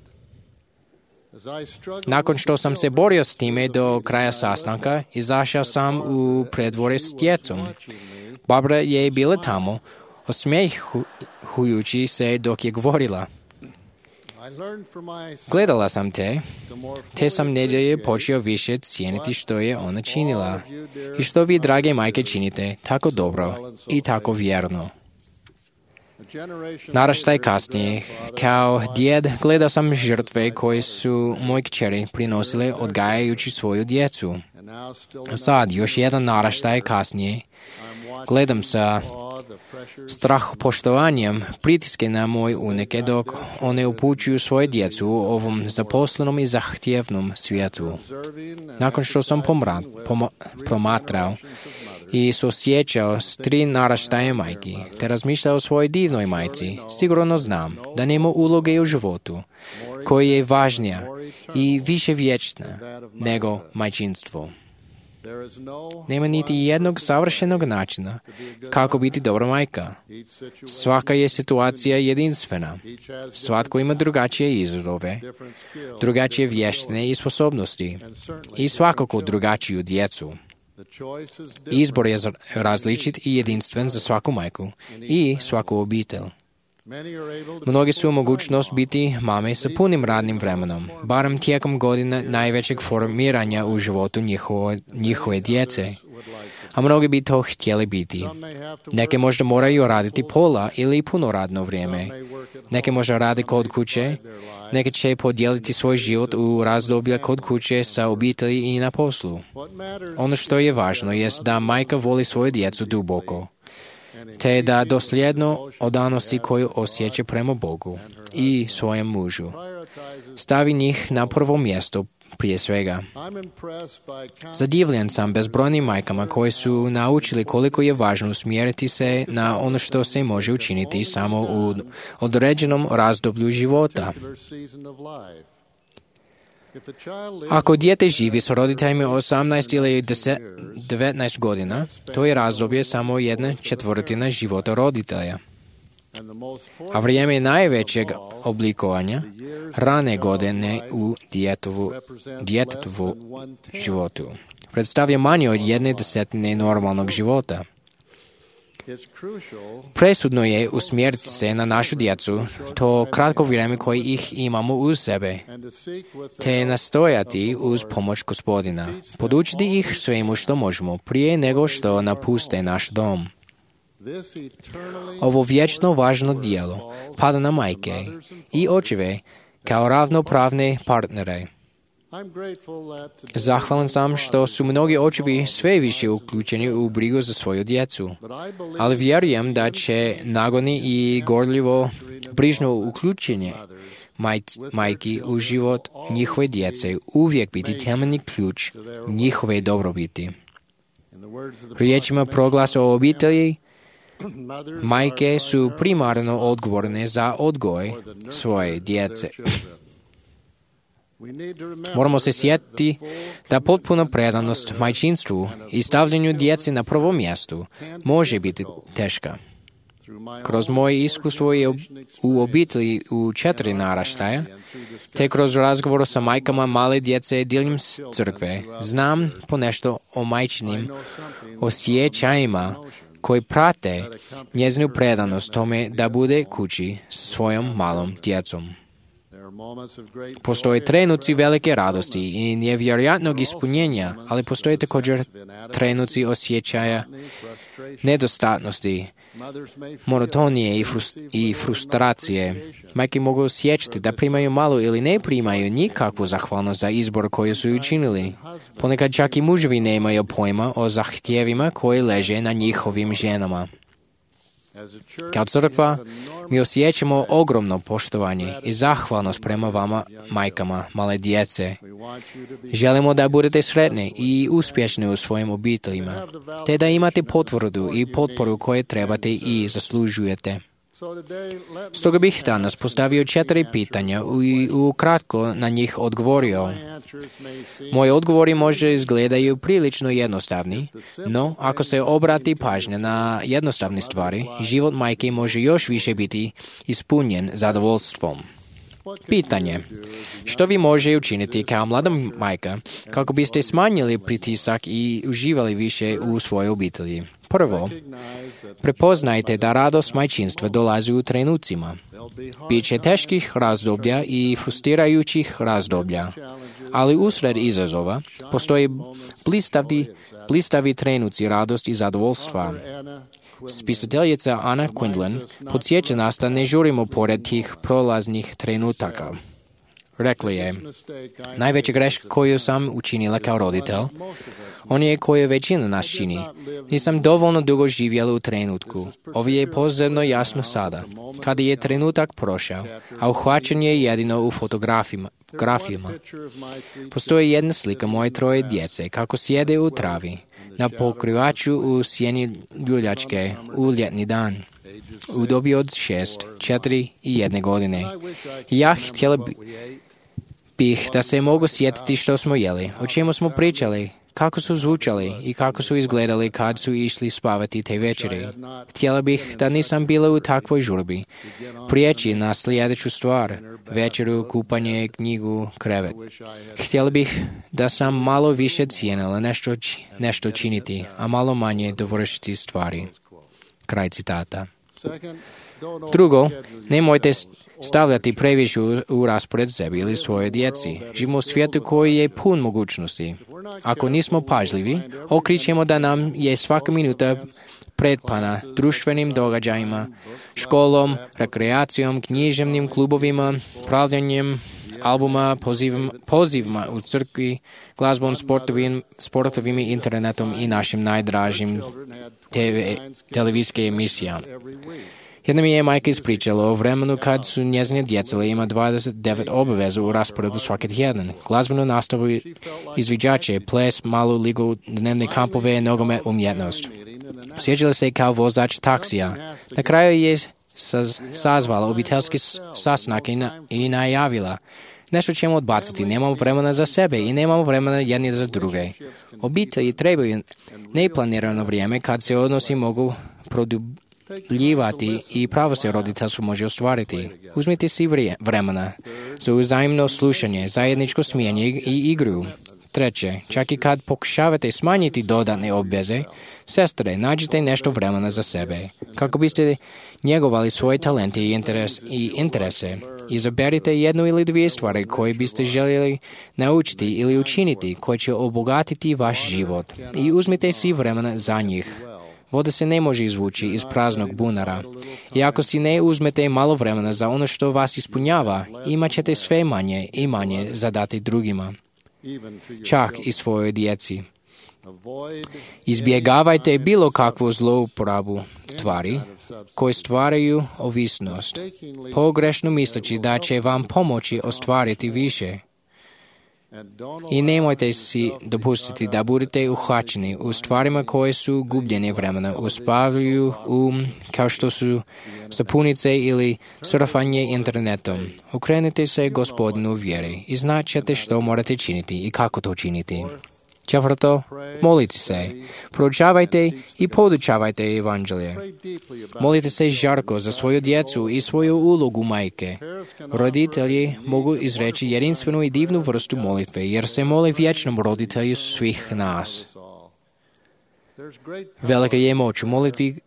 Nakon što sam se borio s time do kraja sastanka, izašao sam u predvorje s djecom. Barbara je bila tamo, osmijehujući se dok je govorila. Gledala sam te sam nedjelje počeo više cijeniti što je ona činila i što vi, drage majke, činite tako dobro i tako vjerno. Naraštaj kasnije, kao djed, gledao sam žrtve koje su moji kćeri prinosile odgajajući svoju djecu. Sad, još jedan naraštaj kasnije, gledam sa strahopoštovanjem pritiske na moje unike dok one upućuju svoje djecu u ovom zaposlenom i zahtjevnom svijetu. Nakon što sam promatrao i suosjećao s 3 naraštaje majki, te razmišljao o svojoj divnoj majci, sigurno znam da nema uloge u životu koja je važnija i više vječna nego majčinstvo. Nema niti jednog savršenog načina kako biti dobra majka. Svaka je situacija jedinstvena. Svatko ima drugačije izazove, drugačije vještine i sposobnosti i svakako drugačiju djecu. Izbor je različit i jedinstven za svaku majku i svaku obitelj. Mnogi su u mogućnost biti mame sa punim radnim vremenom, barem tijekom godina najvećeg formiranja u životu njihove djece, a mnogi bi to htjeli biti. Neke možda moraju raditi pola ili puno radno vrijeme. Neke možda rade kod kuće, neke će podijeliti svoj život u razdoblje kod kuće sa obitelji i na poslu. Ono što je važno jest da majka voli svoju djecu duboko, te da dosljedno odanosti koju osjeća prema Bogu i svojem mužu stavi njih na prvo mjesto prije svega. Zadivljen sam bezbrojnim majkama koji su naučili koliko je važno usmjeriti se na ono što se može učiniti samo u određenom razdoblju života. Ako dijete živi s roditeljima 18 ili 19 godina, to je razdoblje samo 1/4 života roditelja. A vrijeme najvećeg oblikovanja rane godine u djetetovu životu predstavlja manje od 1/10 normalnog života. Presudno je usmjeriti se na našu djecu to kratko vrijeme koje ih imamo uz sebe, te nastojati uz pomoć Gospodina, podučiti ih svemu što možemo prije nego što napuste naš dom. Ovo vječno važno djelo pada na majke i očeve kao ravnopravne partnere. Zahvalan sam što su mnogi očevi sve više uključeni u brigu za svoju djecu, ali vjerujem da će nagoni i gorljivo brižno uključenje majki u život njihove djece uvijek biti temeljni ključ njihove dobrobiti. Riječima proglasa o obitelji, majke su primarno odgovorne za odgoj svoje djece. Moramo se sjetiti da potpuna predanost majčinstvu i stavljanju djece na prvo mjestu može biti teška. Kroz moje iskustvo u obitelji u 4 naraštaja, te kroz razgovor sa majkama male djece diljem crkve, znam ponešto o majčinim osjećajima koji prate njezinu predanost tome da bude kući sa svojom malom djecom. Postoje trenuci velike radosti i nevjerojatnog ispunjenja, ali postoje također trenuci osjećaja nedostatnosti, monotonije i frustracije. Majke mogu osjećati da primaju malo ili ne primaju nikakvu zahvalnost za izbor koji su učinili. Ponekad čak i muževi nemaju pojma o zahtjevima koji leže na njihovim ženama. Kao crkva, mi osjećamo ogromno poštovanje i zahvalnost prema vama, majkama, male djece. Želimo da budete sretni i uspješni u svojim obiteljima, te da imate potvrdu i potporu koje trebate i zaslužujete. Stoga bih danas postavio 4 pitanja i ukratko na njih odgovorio. Moji odgovori možda izgledaju prilično jednostavni, no ako se obrati pažnja na jednostavne stvari, život majke može još više biti ispunjen zadovoljstvom. Pitanje. Što vi možete učiniti kao mlada majka kako biste smanjili pritisak i uživali više u svojoj obitelji? Prvo, prepoznajte da radost majčinstva dolazi u trenucima. Biće teških razdoblja i frustrirajućih razdoblja, ali usred izazova postoje blistavi trenuci radosti i zadovoljstva. Spisateljica Ana Quindlen podsjeća nas da ne žurimo pored tih prolaznih trenutaka. Rekla je, najveća greška koju sam učinila kao roditelj, on je koju većina nas čini. Nisam dovoljno dugo živjela u trenutku. Ovo je posebno jasno sada, kada je trenutak prošao, a uhvaćen je jedino u fotografijama. Postoji jedna slika moje 3 djece kako sjede u travi, na pokrivaču u sjeni ljuljačke u ljetni dan, u dobi od 6, 4 i 1 godine. I ja htjela bih da se mogu sjetiti što smo jeli, o čemu smo pričali, kako su zvučali i kako su izgledali kad su išli spavati te večeri. Htjela bih da nisam bila u takvoj žurbi. Prijeći na sljedeću stvar, večeru, kupanje, knjigu, krevet. Htjela bih da sam malo više cijenila nešto činiti, a malo manje dovršiti stvari. Kraj citata. Drugo, nemojte stavljati previše u raspored sebi ili svoje djeci. Živimo u svijetu koji je pun mogućnosti. Ako nismo pažljivi, otkrićemo da nam je svaka minuta pretpana društvenim događajima, školom, rekreacijom, književnim klubovima, pravljanjem albuma, pozivima u crkvi, glazbom, sportovima, internetom i našim najdražim televizijskim emisijama. Jedna mi je majka ispričala o vremenu kad su njezine djecele ima 29 obaveza u rasporedu svaki tjedan. Glazbenu nastavu, izviđače, ples, malu ligu, dnevne kampove, nogomet, umjetnost. Sjeđala se kao vozač taksija. Na kraju je sazvala obiteljski sastanak i najavila. Nešto ćemo odbaciti, nemamo vremena za sebe i nemamo vremena jedni za druge. Obitelji trebaju neplanirano vrijeme kad se odnosi mogu produbljivati i pravo se roditeljstvo može ostvariti. Uzmite si vremena za uzajemno slušanje, zajedničko smijanje i igru. Treće, čak i kad pokušavate smanjiti dodatne obveze, sestre, nađite nešto vremena za sebe. Kako biste njegovali svoje talente i interese, izaberite 1 ili 2 stvari koje biste željeli naučiti ili učiniti, koje će obogatiti vaš život i uzmite si vremena za njih. Voda se ne može izvući iz praznog bunara. I ako si ne uzmete malo vremena za ono što vas ispunjava, imat ćete sve manje i manje zadati drugima, čak i svojoj djeci. Izbjegavajte bilo kakvu zlouporabu tvari koje stvaraju ovisnost, pogrešno misleći da će vam pomoći ostvariti više. I nemojte si dopustiti da budete uhvaćeni u stvarima koje su gubljenje vremena, uspavljuju kao što su sapunice ili surfanje internetom. Okrenite se Gospodinu vjeri i znat ćete što morate činiti i kako to činiti. Četvrto, molite se, proučavajte i podučavajte evanđelje. Molite se žarko za svoju djecu i svoju ulogu majke. Roditelji mogu izreći jedinstvenu i divnu vrstu molitve, jer se mole vječnom roditelju svih nas. Velika je moć u molitvi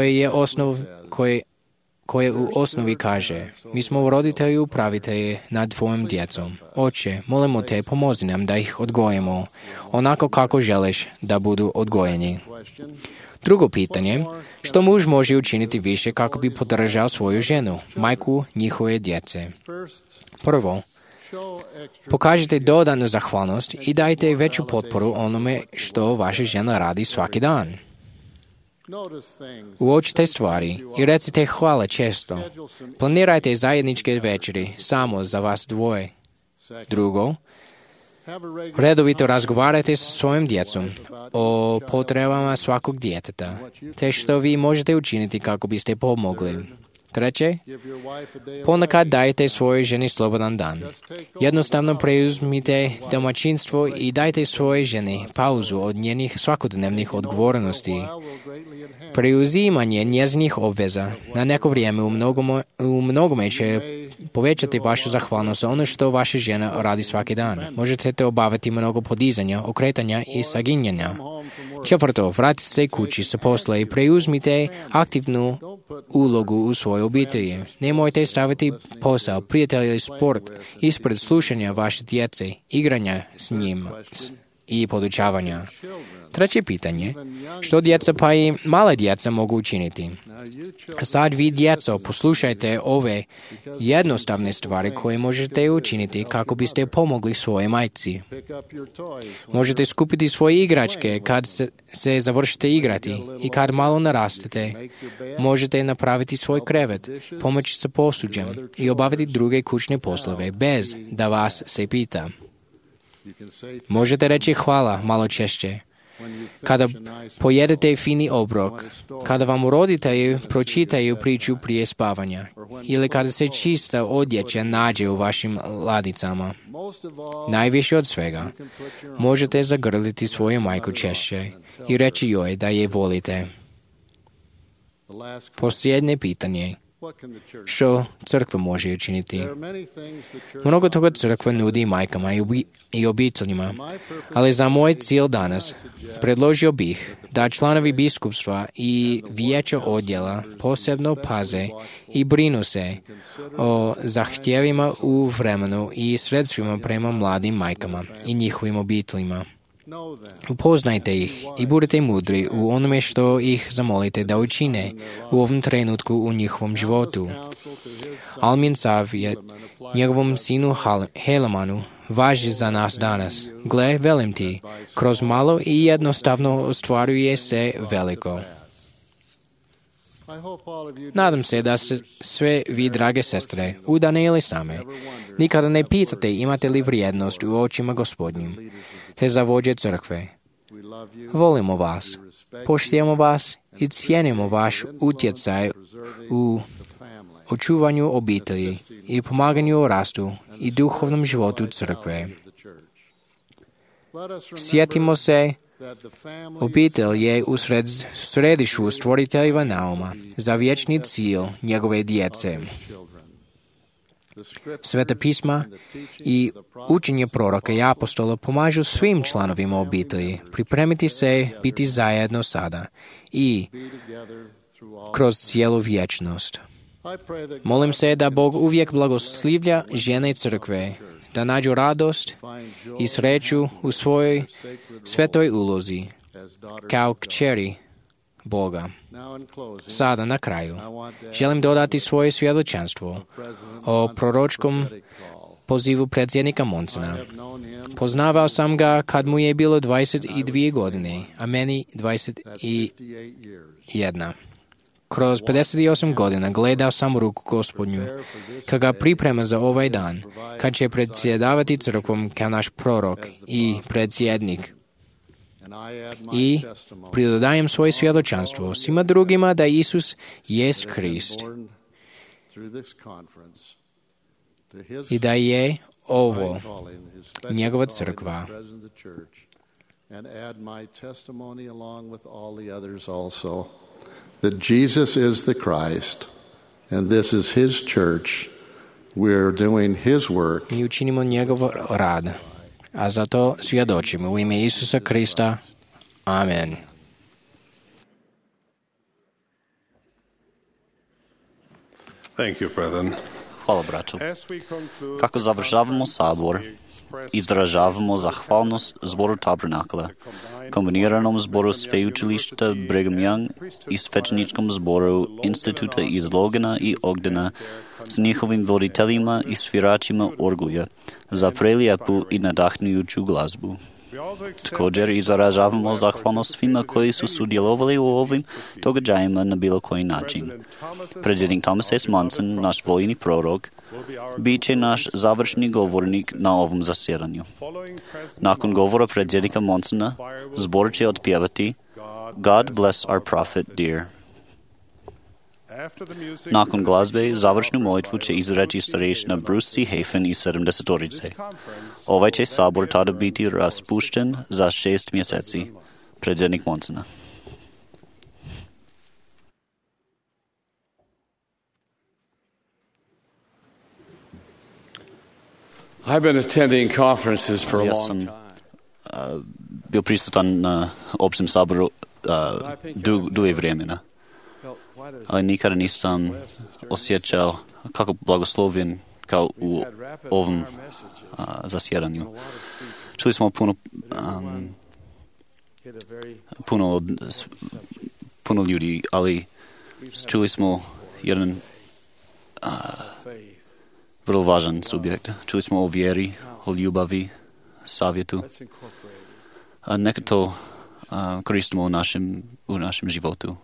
koje u osnovi kaže: mi smo roditelji upravitelji nad tvojom djecom. Oče, molimo te, pomozi nam da ih odgojimo onako kako želiš da budu odgojeni. Drugo pitanje, što muž može učiniti više kako bi podržao svoju ženu, majku njihove djece? Prvo, pokažite dodatnu zahvalnost i dajte veću potporu onome što vaša žena radi svaki dan. Uočite stvari i recite hvala često. Planirajte zajedničke večeri samo za vas dvoje. Drugo, redovito razgovarajte sa svojim djecom o potrebama svakog djeteta, te što vi možete učiniti kako biste pomogli. Treće, ponekad dajte svojoj ženi slobodan dan. Jednostavno preuzmite domaćinstvo i dajte svojoj ženi pauzu od njenih svakodnevnih odgovornosti. Preuzimanje njezinih obveza na neko vrijeme u mnogome će povećati vašu zahvalnost za ono što vaša žena radi svaki dan. Možete te obaviti mnogo podizanja, okretanja i saginjanja. Četvrto, vratite se kući sa posla i preuzmite aktivnu ulogu u svojoj obitelji. Nemojte staviti posao, prijatelj ili sport ispred slušanja vaše djece, igranja s i podučavanja. Treće pitanje, što djeca pa i male djeca mogu učiniti? Sad vi, djeco, poslušajte ove jednostavne stvari koje možete učiniti kako biste pomogli svojoj majci. Možete skupiti svoje igračke kad se završite igrati i kad malo narastete. Možete napraviti svoj krevet, pomoći sa posuđem i obaviti druge kućne poslove bez da vas se pita. Možete reći hvala malo češće. Kada pojedete fini obrok, kada vam roditelji pročitaju priču prije spavanja ili kada se čista odjeća nađe u vašim ladicama. Najviše od svega, možete zagrliti svoju majku češće i reći joj da je volite. Posljednje pitanje. Što crkva može učiniti? Mnogo toga crkva nudi majkama i obiteljima, ali za moj cilj danas predložio bih da članovi biskupstva i vijeća odjela posebno paze i brinu se o zahtjevima u vremenu i sredstvima prema mladim majkama i njihovim obiteljima. Upoznajte ih i budite mudri u onome što ih zamolite da učine u ovom trenutku u njihovom životu. Almin savjet njegovom sinu Helemanu važi za nas danas. Gle, velim ti, kroz malo i jednostavno ostvaruje se veliko. Nadam se da se sve vi, drage sestre, udane ili same, nikada ne pitate imate li vrijednost u očima Gospodnjim, te za vođe crkve. Volimo vas, poštujemo vas i cijenimo vaš utjecaj u očuvanju obitelji i pomaganju u rastu i duhovnom životu crkve. Sjetimo se, obitelj je u središtu stvoriteljeva nauma za vječni cilj njegove djece. Sveta pisma i učenje proroka i apostola pomažu svim članovima obitelji pripremiti se biti zajedno sada i kroz cijelu vječnost. Molim se da Bog uvijek blagoslivlja žene crkve, da nađu radost i sreću u svojoj svetoj ulozi, kao kćeri Boga. Sada, na kraju, želim dodati svoje svjedočanstvo o proročkom pozivu predsjednika Monsona. Poznavao sam ga kad mu je bilo 22 godine, a meni 21. Kroz 58 godina gledao sam ruku Gospodnju, kad ga priprema za ovaj dan, kad će predsjedavati crkvom kao naš prorok i predsjednik. I pridodajem svoje svjedočanstvo svima drugima da Isus jest Krist i da je ovo njegova crkva. That Jesus is the Christ, and this is His church. We're doing His work. Mi učinimo njegov rad, a zato svjedočimo u ime Isusa Krista. Amen. Thank you, brethren. Hvala, braćo. Kako završavamo sabor, izražavamo zahvalnost zboru Tabernakla, kombiniranom zboru sveučilišta Brigham Young i svećeničkom zboru Instituta iz Logana i Ogdena s njihovim voditeljima i sviračima orgulja za prelijepu i nadahnujuću glazbu. Također izražavamo zahvalnost svima koji su sudjelovali u ovim događajima na bilo koji način. Predsjednik Thomas S. Monson, naš vojni prorok, bit će naš završni govornik na ovom zasjedanju. Nakon govora predsjednika Monsona, zbor će otpjevati God bless our prophet dear. Nakon glazbe, završnu molitvu će izreći starešina Bruce C. Hafen i 70-orice. Ovaj će sabor tada biti raspušten za 6 mjeseci. Predsjednik Monsona. I've been attending conferences for a long time. Bio prisutan na opštem saboru dulje vremena. Ali nikada nisam osjećao kako blagoslovljen rekao u ovom zasjedanju. Čuli smo puno ljudi, ali čuli smo jedan vrlo važan subjekt. Čuli smo o vjeri, o ljubavi, savjetu. Neka to koristimo u našem životu.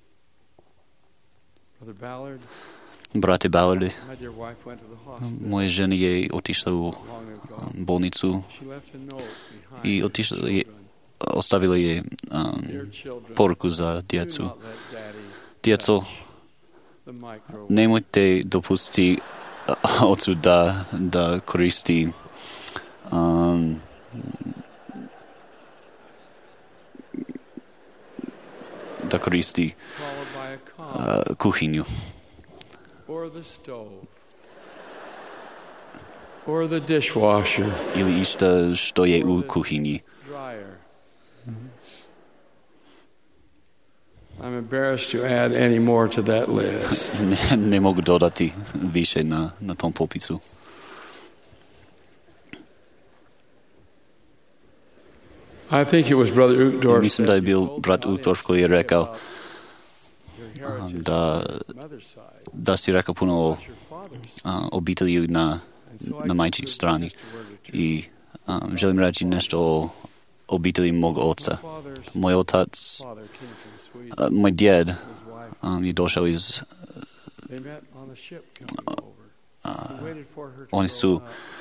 Brate Ballard, moja žena je otišla u bolnicu i ostavila je poruku za djecu. Djeco, nemojte dopustiti ocu da koristi kuhinju. Or the dishwasher. Ili išta što je u kuhinji. I'm embarrassed to add any more to that list. Ne mogu dodati više na tom popisu. I think it was Brother Uchtdorf. Mislim da je bil brat Uchtdorf koji je rekao da si rekao puno o obitelji na majčinoj strani. I želim reći nešto o obitelji mog oca. Moj otac, moj djed je došao iz... Oni su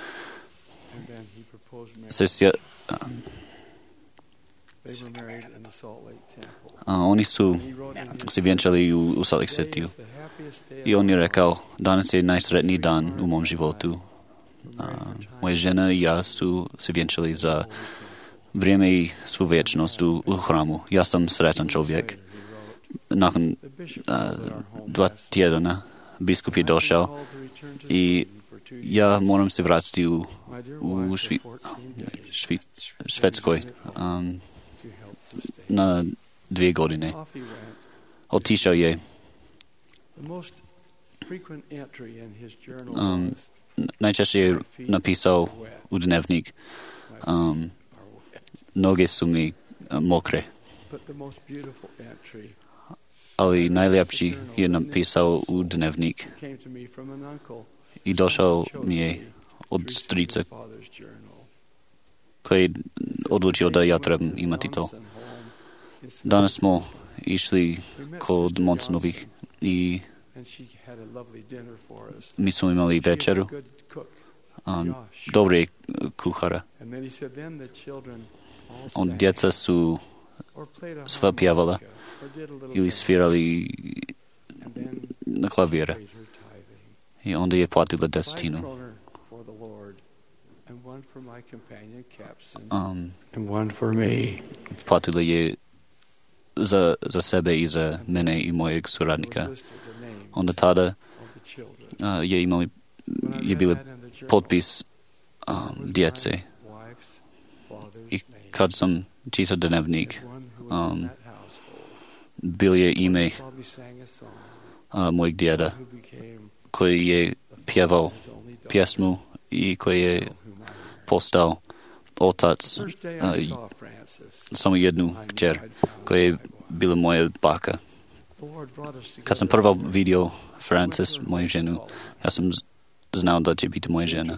oni su se vjenčali u Salt Lake City. I on je rekao, danas je najsretniji dan u mom životu. Moja žena i ja su se vjenčali za vrijeme i svu vječnost u hramu. Ja sam sretan čovjek. Nakon 2 tjedana biskup je došao i ja moram se vratiti u Švedskoj na 2 godine. Otišao je. Najčešće je napisao u dnevnik, noge su mi mokre. Ali najljepši je napisao u dnevnik i došao mi je od strica koji je odlučio da ja trebam imati to. Danas smo išli kod Monsonovih i mi smo imali večeru. Dobre kuhara. Djeca su sva pjevala ili svirali na klavire. I onda je platila 10. Platila je za sebe i za mene i mojeg suradnika. Onda tada je bilo potpis djece. I kad sam čitao dnevnik, bilo je ime mojeg djeda koji je pjevao pjesmu i koji je postao otac samo jednu kćer koja je bila moja baka. Kad sam prvo vidio Frances, moju ženu, ja sam znao da će biti moja žena.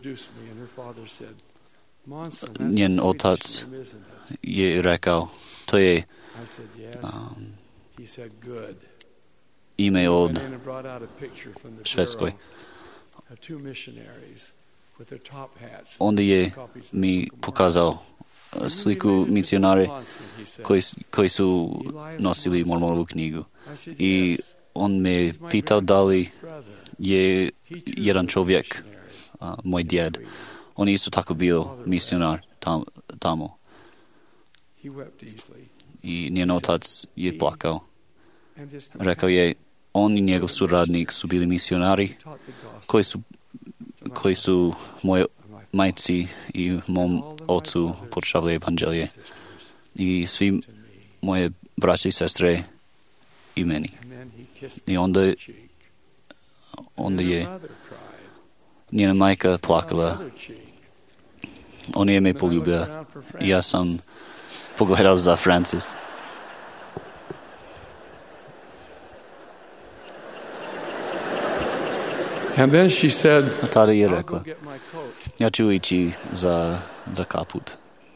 Njen otac je rekao, to je ime od Švedskoj. Onda je mi pokazao sliku misionare koji su nosili Mormonovu knjigu. I on me pitao da li je jedan čovjek, moj djed, on isto tako bio misionar tamo. I njen otac je plakao. Rekao je, on i njegov suradnik su bili misionari koji su moje majci i mom ocu podučavali evanđelje. I svi moje braće i sestre i meni. I onda je Njena majka plakala. On je me poljubio. Ja sam pogledao za Francis. And then she said, A tada je rekla, ja ću ići za kaput.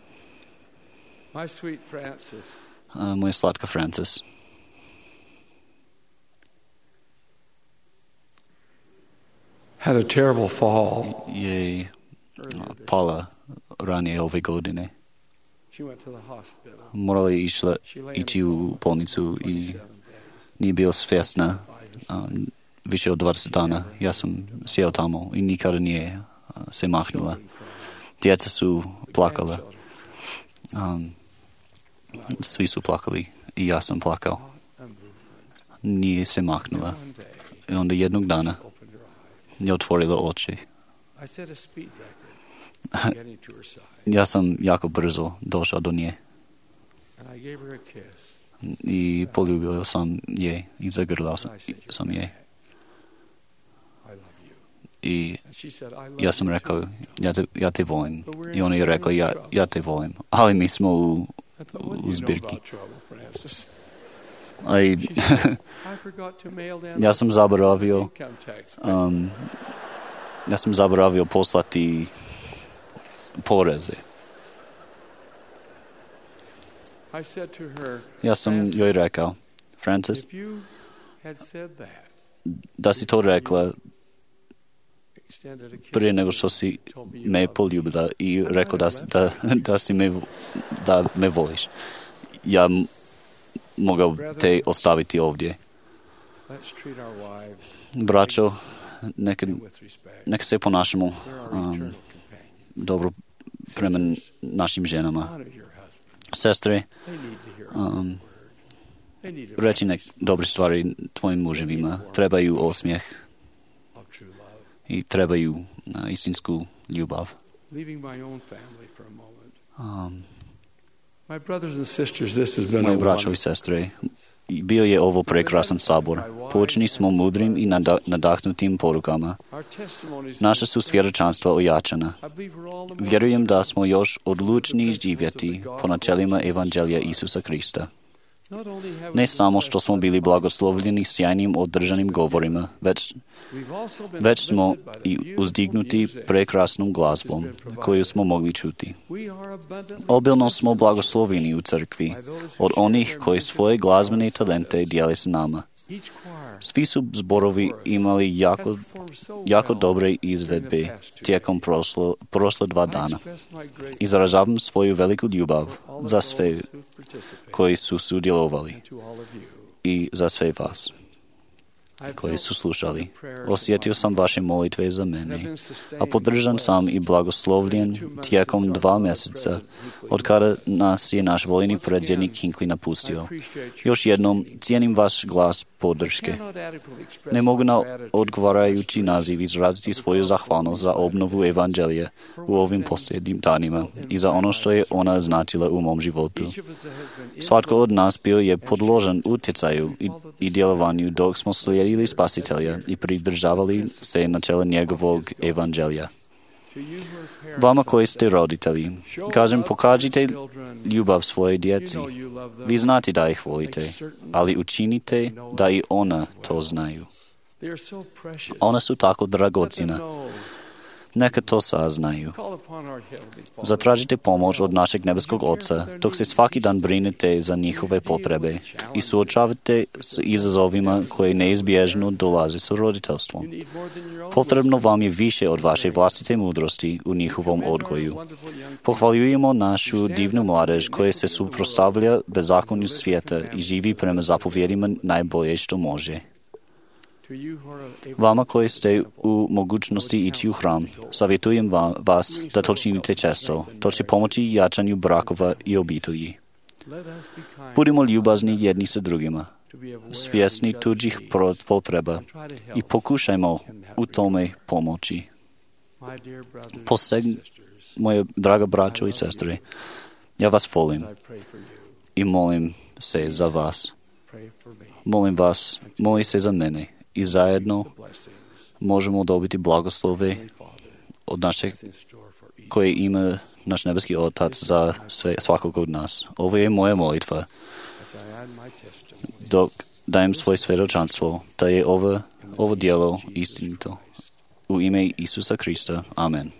My sweet Francis. Moja slatka Francis. Had a terrible fall. Je pala ranije ove godine. She went to the hospital. Morala je ići u bolnicu i nije bila svjesna više od 20 dana. Ja sam sjeo tamo i nikada nije se mahnula. Djeca su plakala. Svi su plakali i ja sam plakao. Nije se mahnula. I onda jednog dana je otvorila oči. Ja sam jako brzo došao do nje. I poljubio sam je i zagrlao sam je. I ja sam rekao, ja te volim. I ona je rekla, ja te volim. Ali mi smo u zbirki. Ja sam zaboravio poslati poreze. Ja sam joj rekao, Francis, da si to rekla prije nego što si me poljubila i rekla da me voliš. Ja mogao te ostaviti ovdje. Braćo, neka se ponašamo dobro prema našim ženama. Sestre, reći dobre stvari tvojim muževima. Trebaju osmijeh i trebaju istinsku ljubav. Moji braćo i sestre, bio je ovo prekrasan sabor. Poučeni smo mudrim i nadahnutim porukama. Naša su svjedočanstva ojačana. Vjerujem da smo još odlučni živjeti po načelima Evanđelja Isusa Krista. Ne samo što smo bili blagoslovljeni sjajnim održanim govorima, već smo i uzdignuti prekrasnom glazbom koju smo mogli čuti. Obilno smo blagoslovljeni u crkvi od onih koji svoje glazbene talente dijele s nama. Svi su zborovi imali jako dobre izvedbe tijekom prošle 2 dana. Izražavam svoju veliku ljubav za sve koji su sudjelovali i za sve vas koji su slušali. Osjetio sam vaše molitve za mene, a podržan sam i blagoslovljen tijekom 2 mjeseca, od kada nas je naš voljeni predsjednik Hinckley napustio. Još jednom cijenim vaš glas podrške. Ne mogu na odgovarajući naziv izraziti svoju zahvalnost za obnovu Evanđelja u ovim posljednjim danima i za ono što je ona značila u mom životu. Svatko od nas bio je podložen utjecaju i djelovanju dok smo slijedili Spasitelja i pridržavali se načela njegovog Evanđelja. Vama koji ste roditelji, kažem, pokažite ljubav svoje djeci. Vi znate da ih volite, ali učinite da i ona to znaju. Ona su tako dragocjena. Neka to saznaju. Zatražite pomoć od našeg nebeskog Oca, dok se svaki dan brinete za njihove potrebe i suočavate s izazovima koje neizbježno dolaze s roditeljstvom. Potrebno vam je više od vaše vlastite mudrosti u njihovom odgoju. Pohvaljujemo našu divnu mladež koja se suprotstavlja bezakonju svijeta i živi prema zapovjedima najbolje što može. Vama koji ste u mogućnosti ići u hram, savjetujem vas da to činite često. To će pomoći jačanju brakova i obitelji. Budimo ljubazni jedni sa drugima, svjesni tuđih potreba i pokušajmo u tome pomoći. Moje draga braćo i sestre, ja vas volim i molim se za vas. Molim vas, moli se za mene. I zajedno možemo dobiti blagoslove od našeg koje ima naš nebeski Otac za svakog od nas. Ovo je moja molitva. Dok dajem svoje svjedočanstvo da je ovo djelo istinito. U ime Isusa Krista. Amen.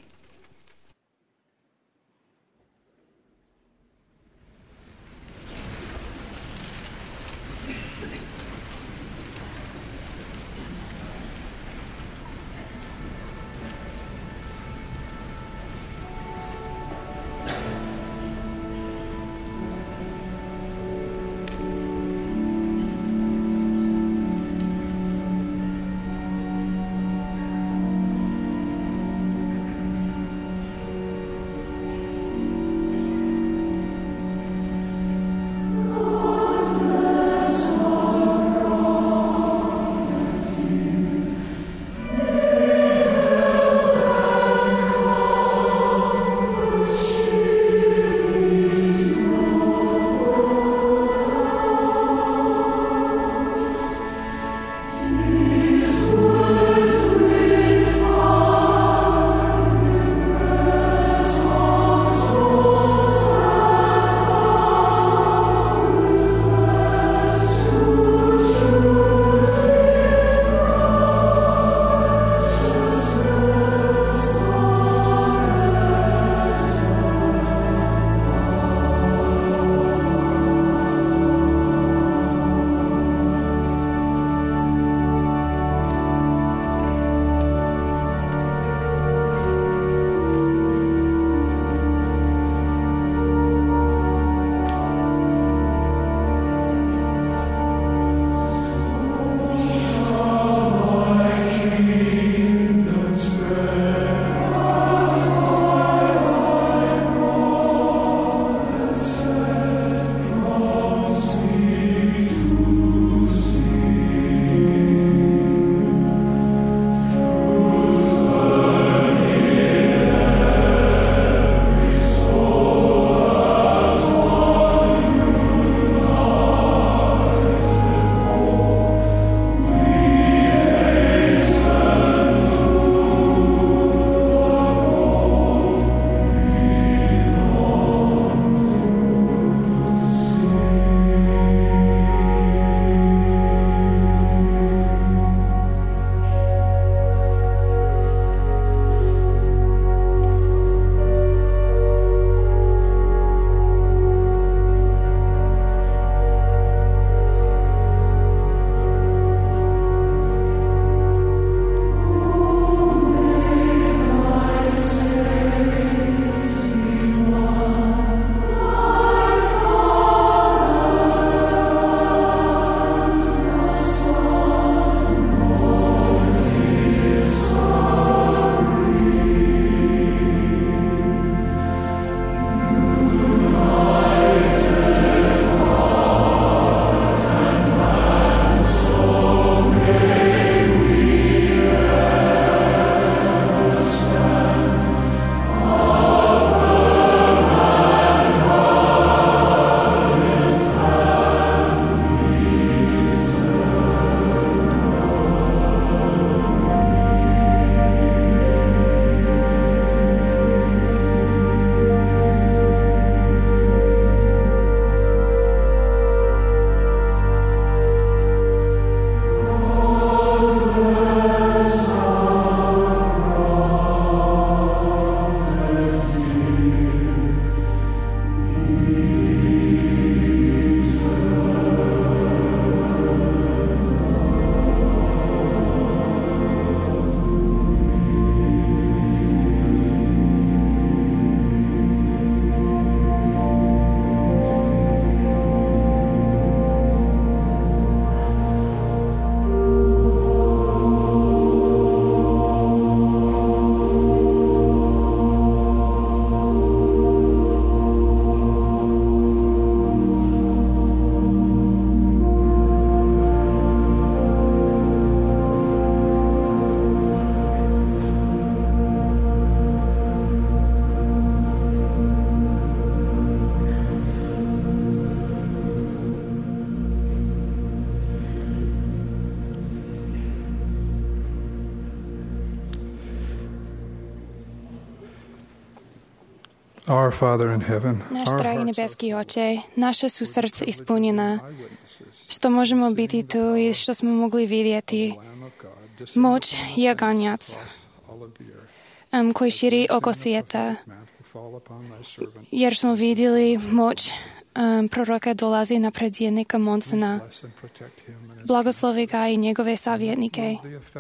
Our Father in heaven, Наш драги небески Отче, наше су сърце изпълнена, що можемо biti tu и što smo mogli vidjeti moć Jaganjac koji širi oko svijeta, jer smo vidjeli moć proroka dolazi na predsjednika Monsona. Blagoslovi ga i njegove savjetnike.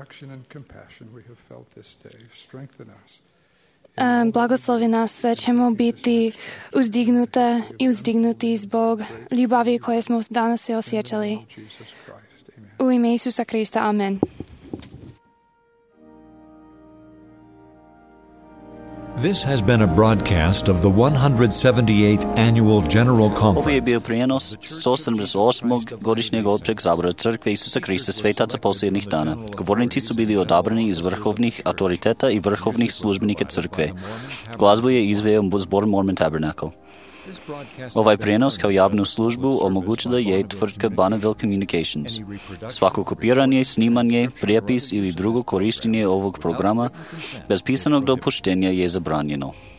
Blagoslovi nas da ćemo biti uzdignuta i uzdignuti zbog ljubavi koje smo danas se osjećali. U ime Isusa Krista, amen. This has been a broadcast of the 178th Annual General Conference. Ovo je bio prijenos 178. godišnjeg općeg sabora Crkve Isusa Krista svetaca posljednjih dana. Govornici su bili odabrani iz vrhovnih autoriteta i vrhovnih službenika Crkve. Glazbu je izveo zbor Mormon Tabernacle. Ovaj prijenos kao javnu službu omogućila je tvrtka Bonneville Communications. Svako kopiranje, snimanje, prijepis ili drugo korištenje ovog programa bez pisanog dopuštenja je zabranjeno.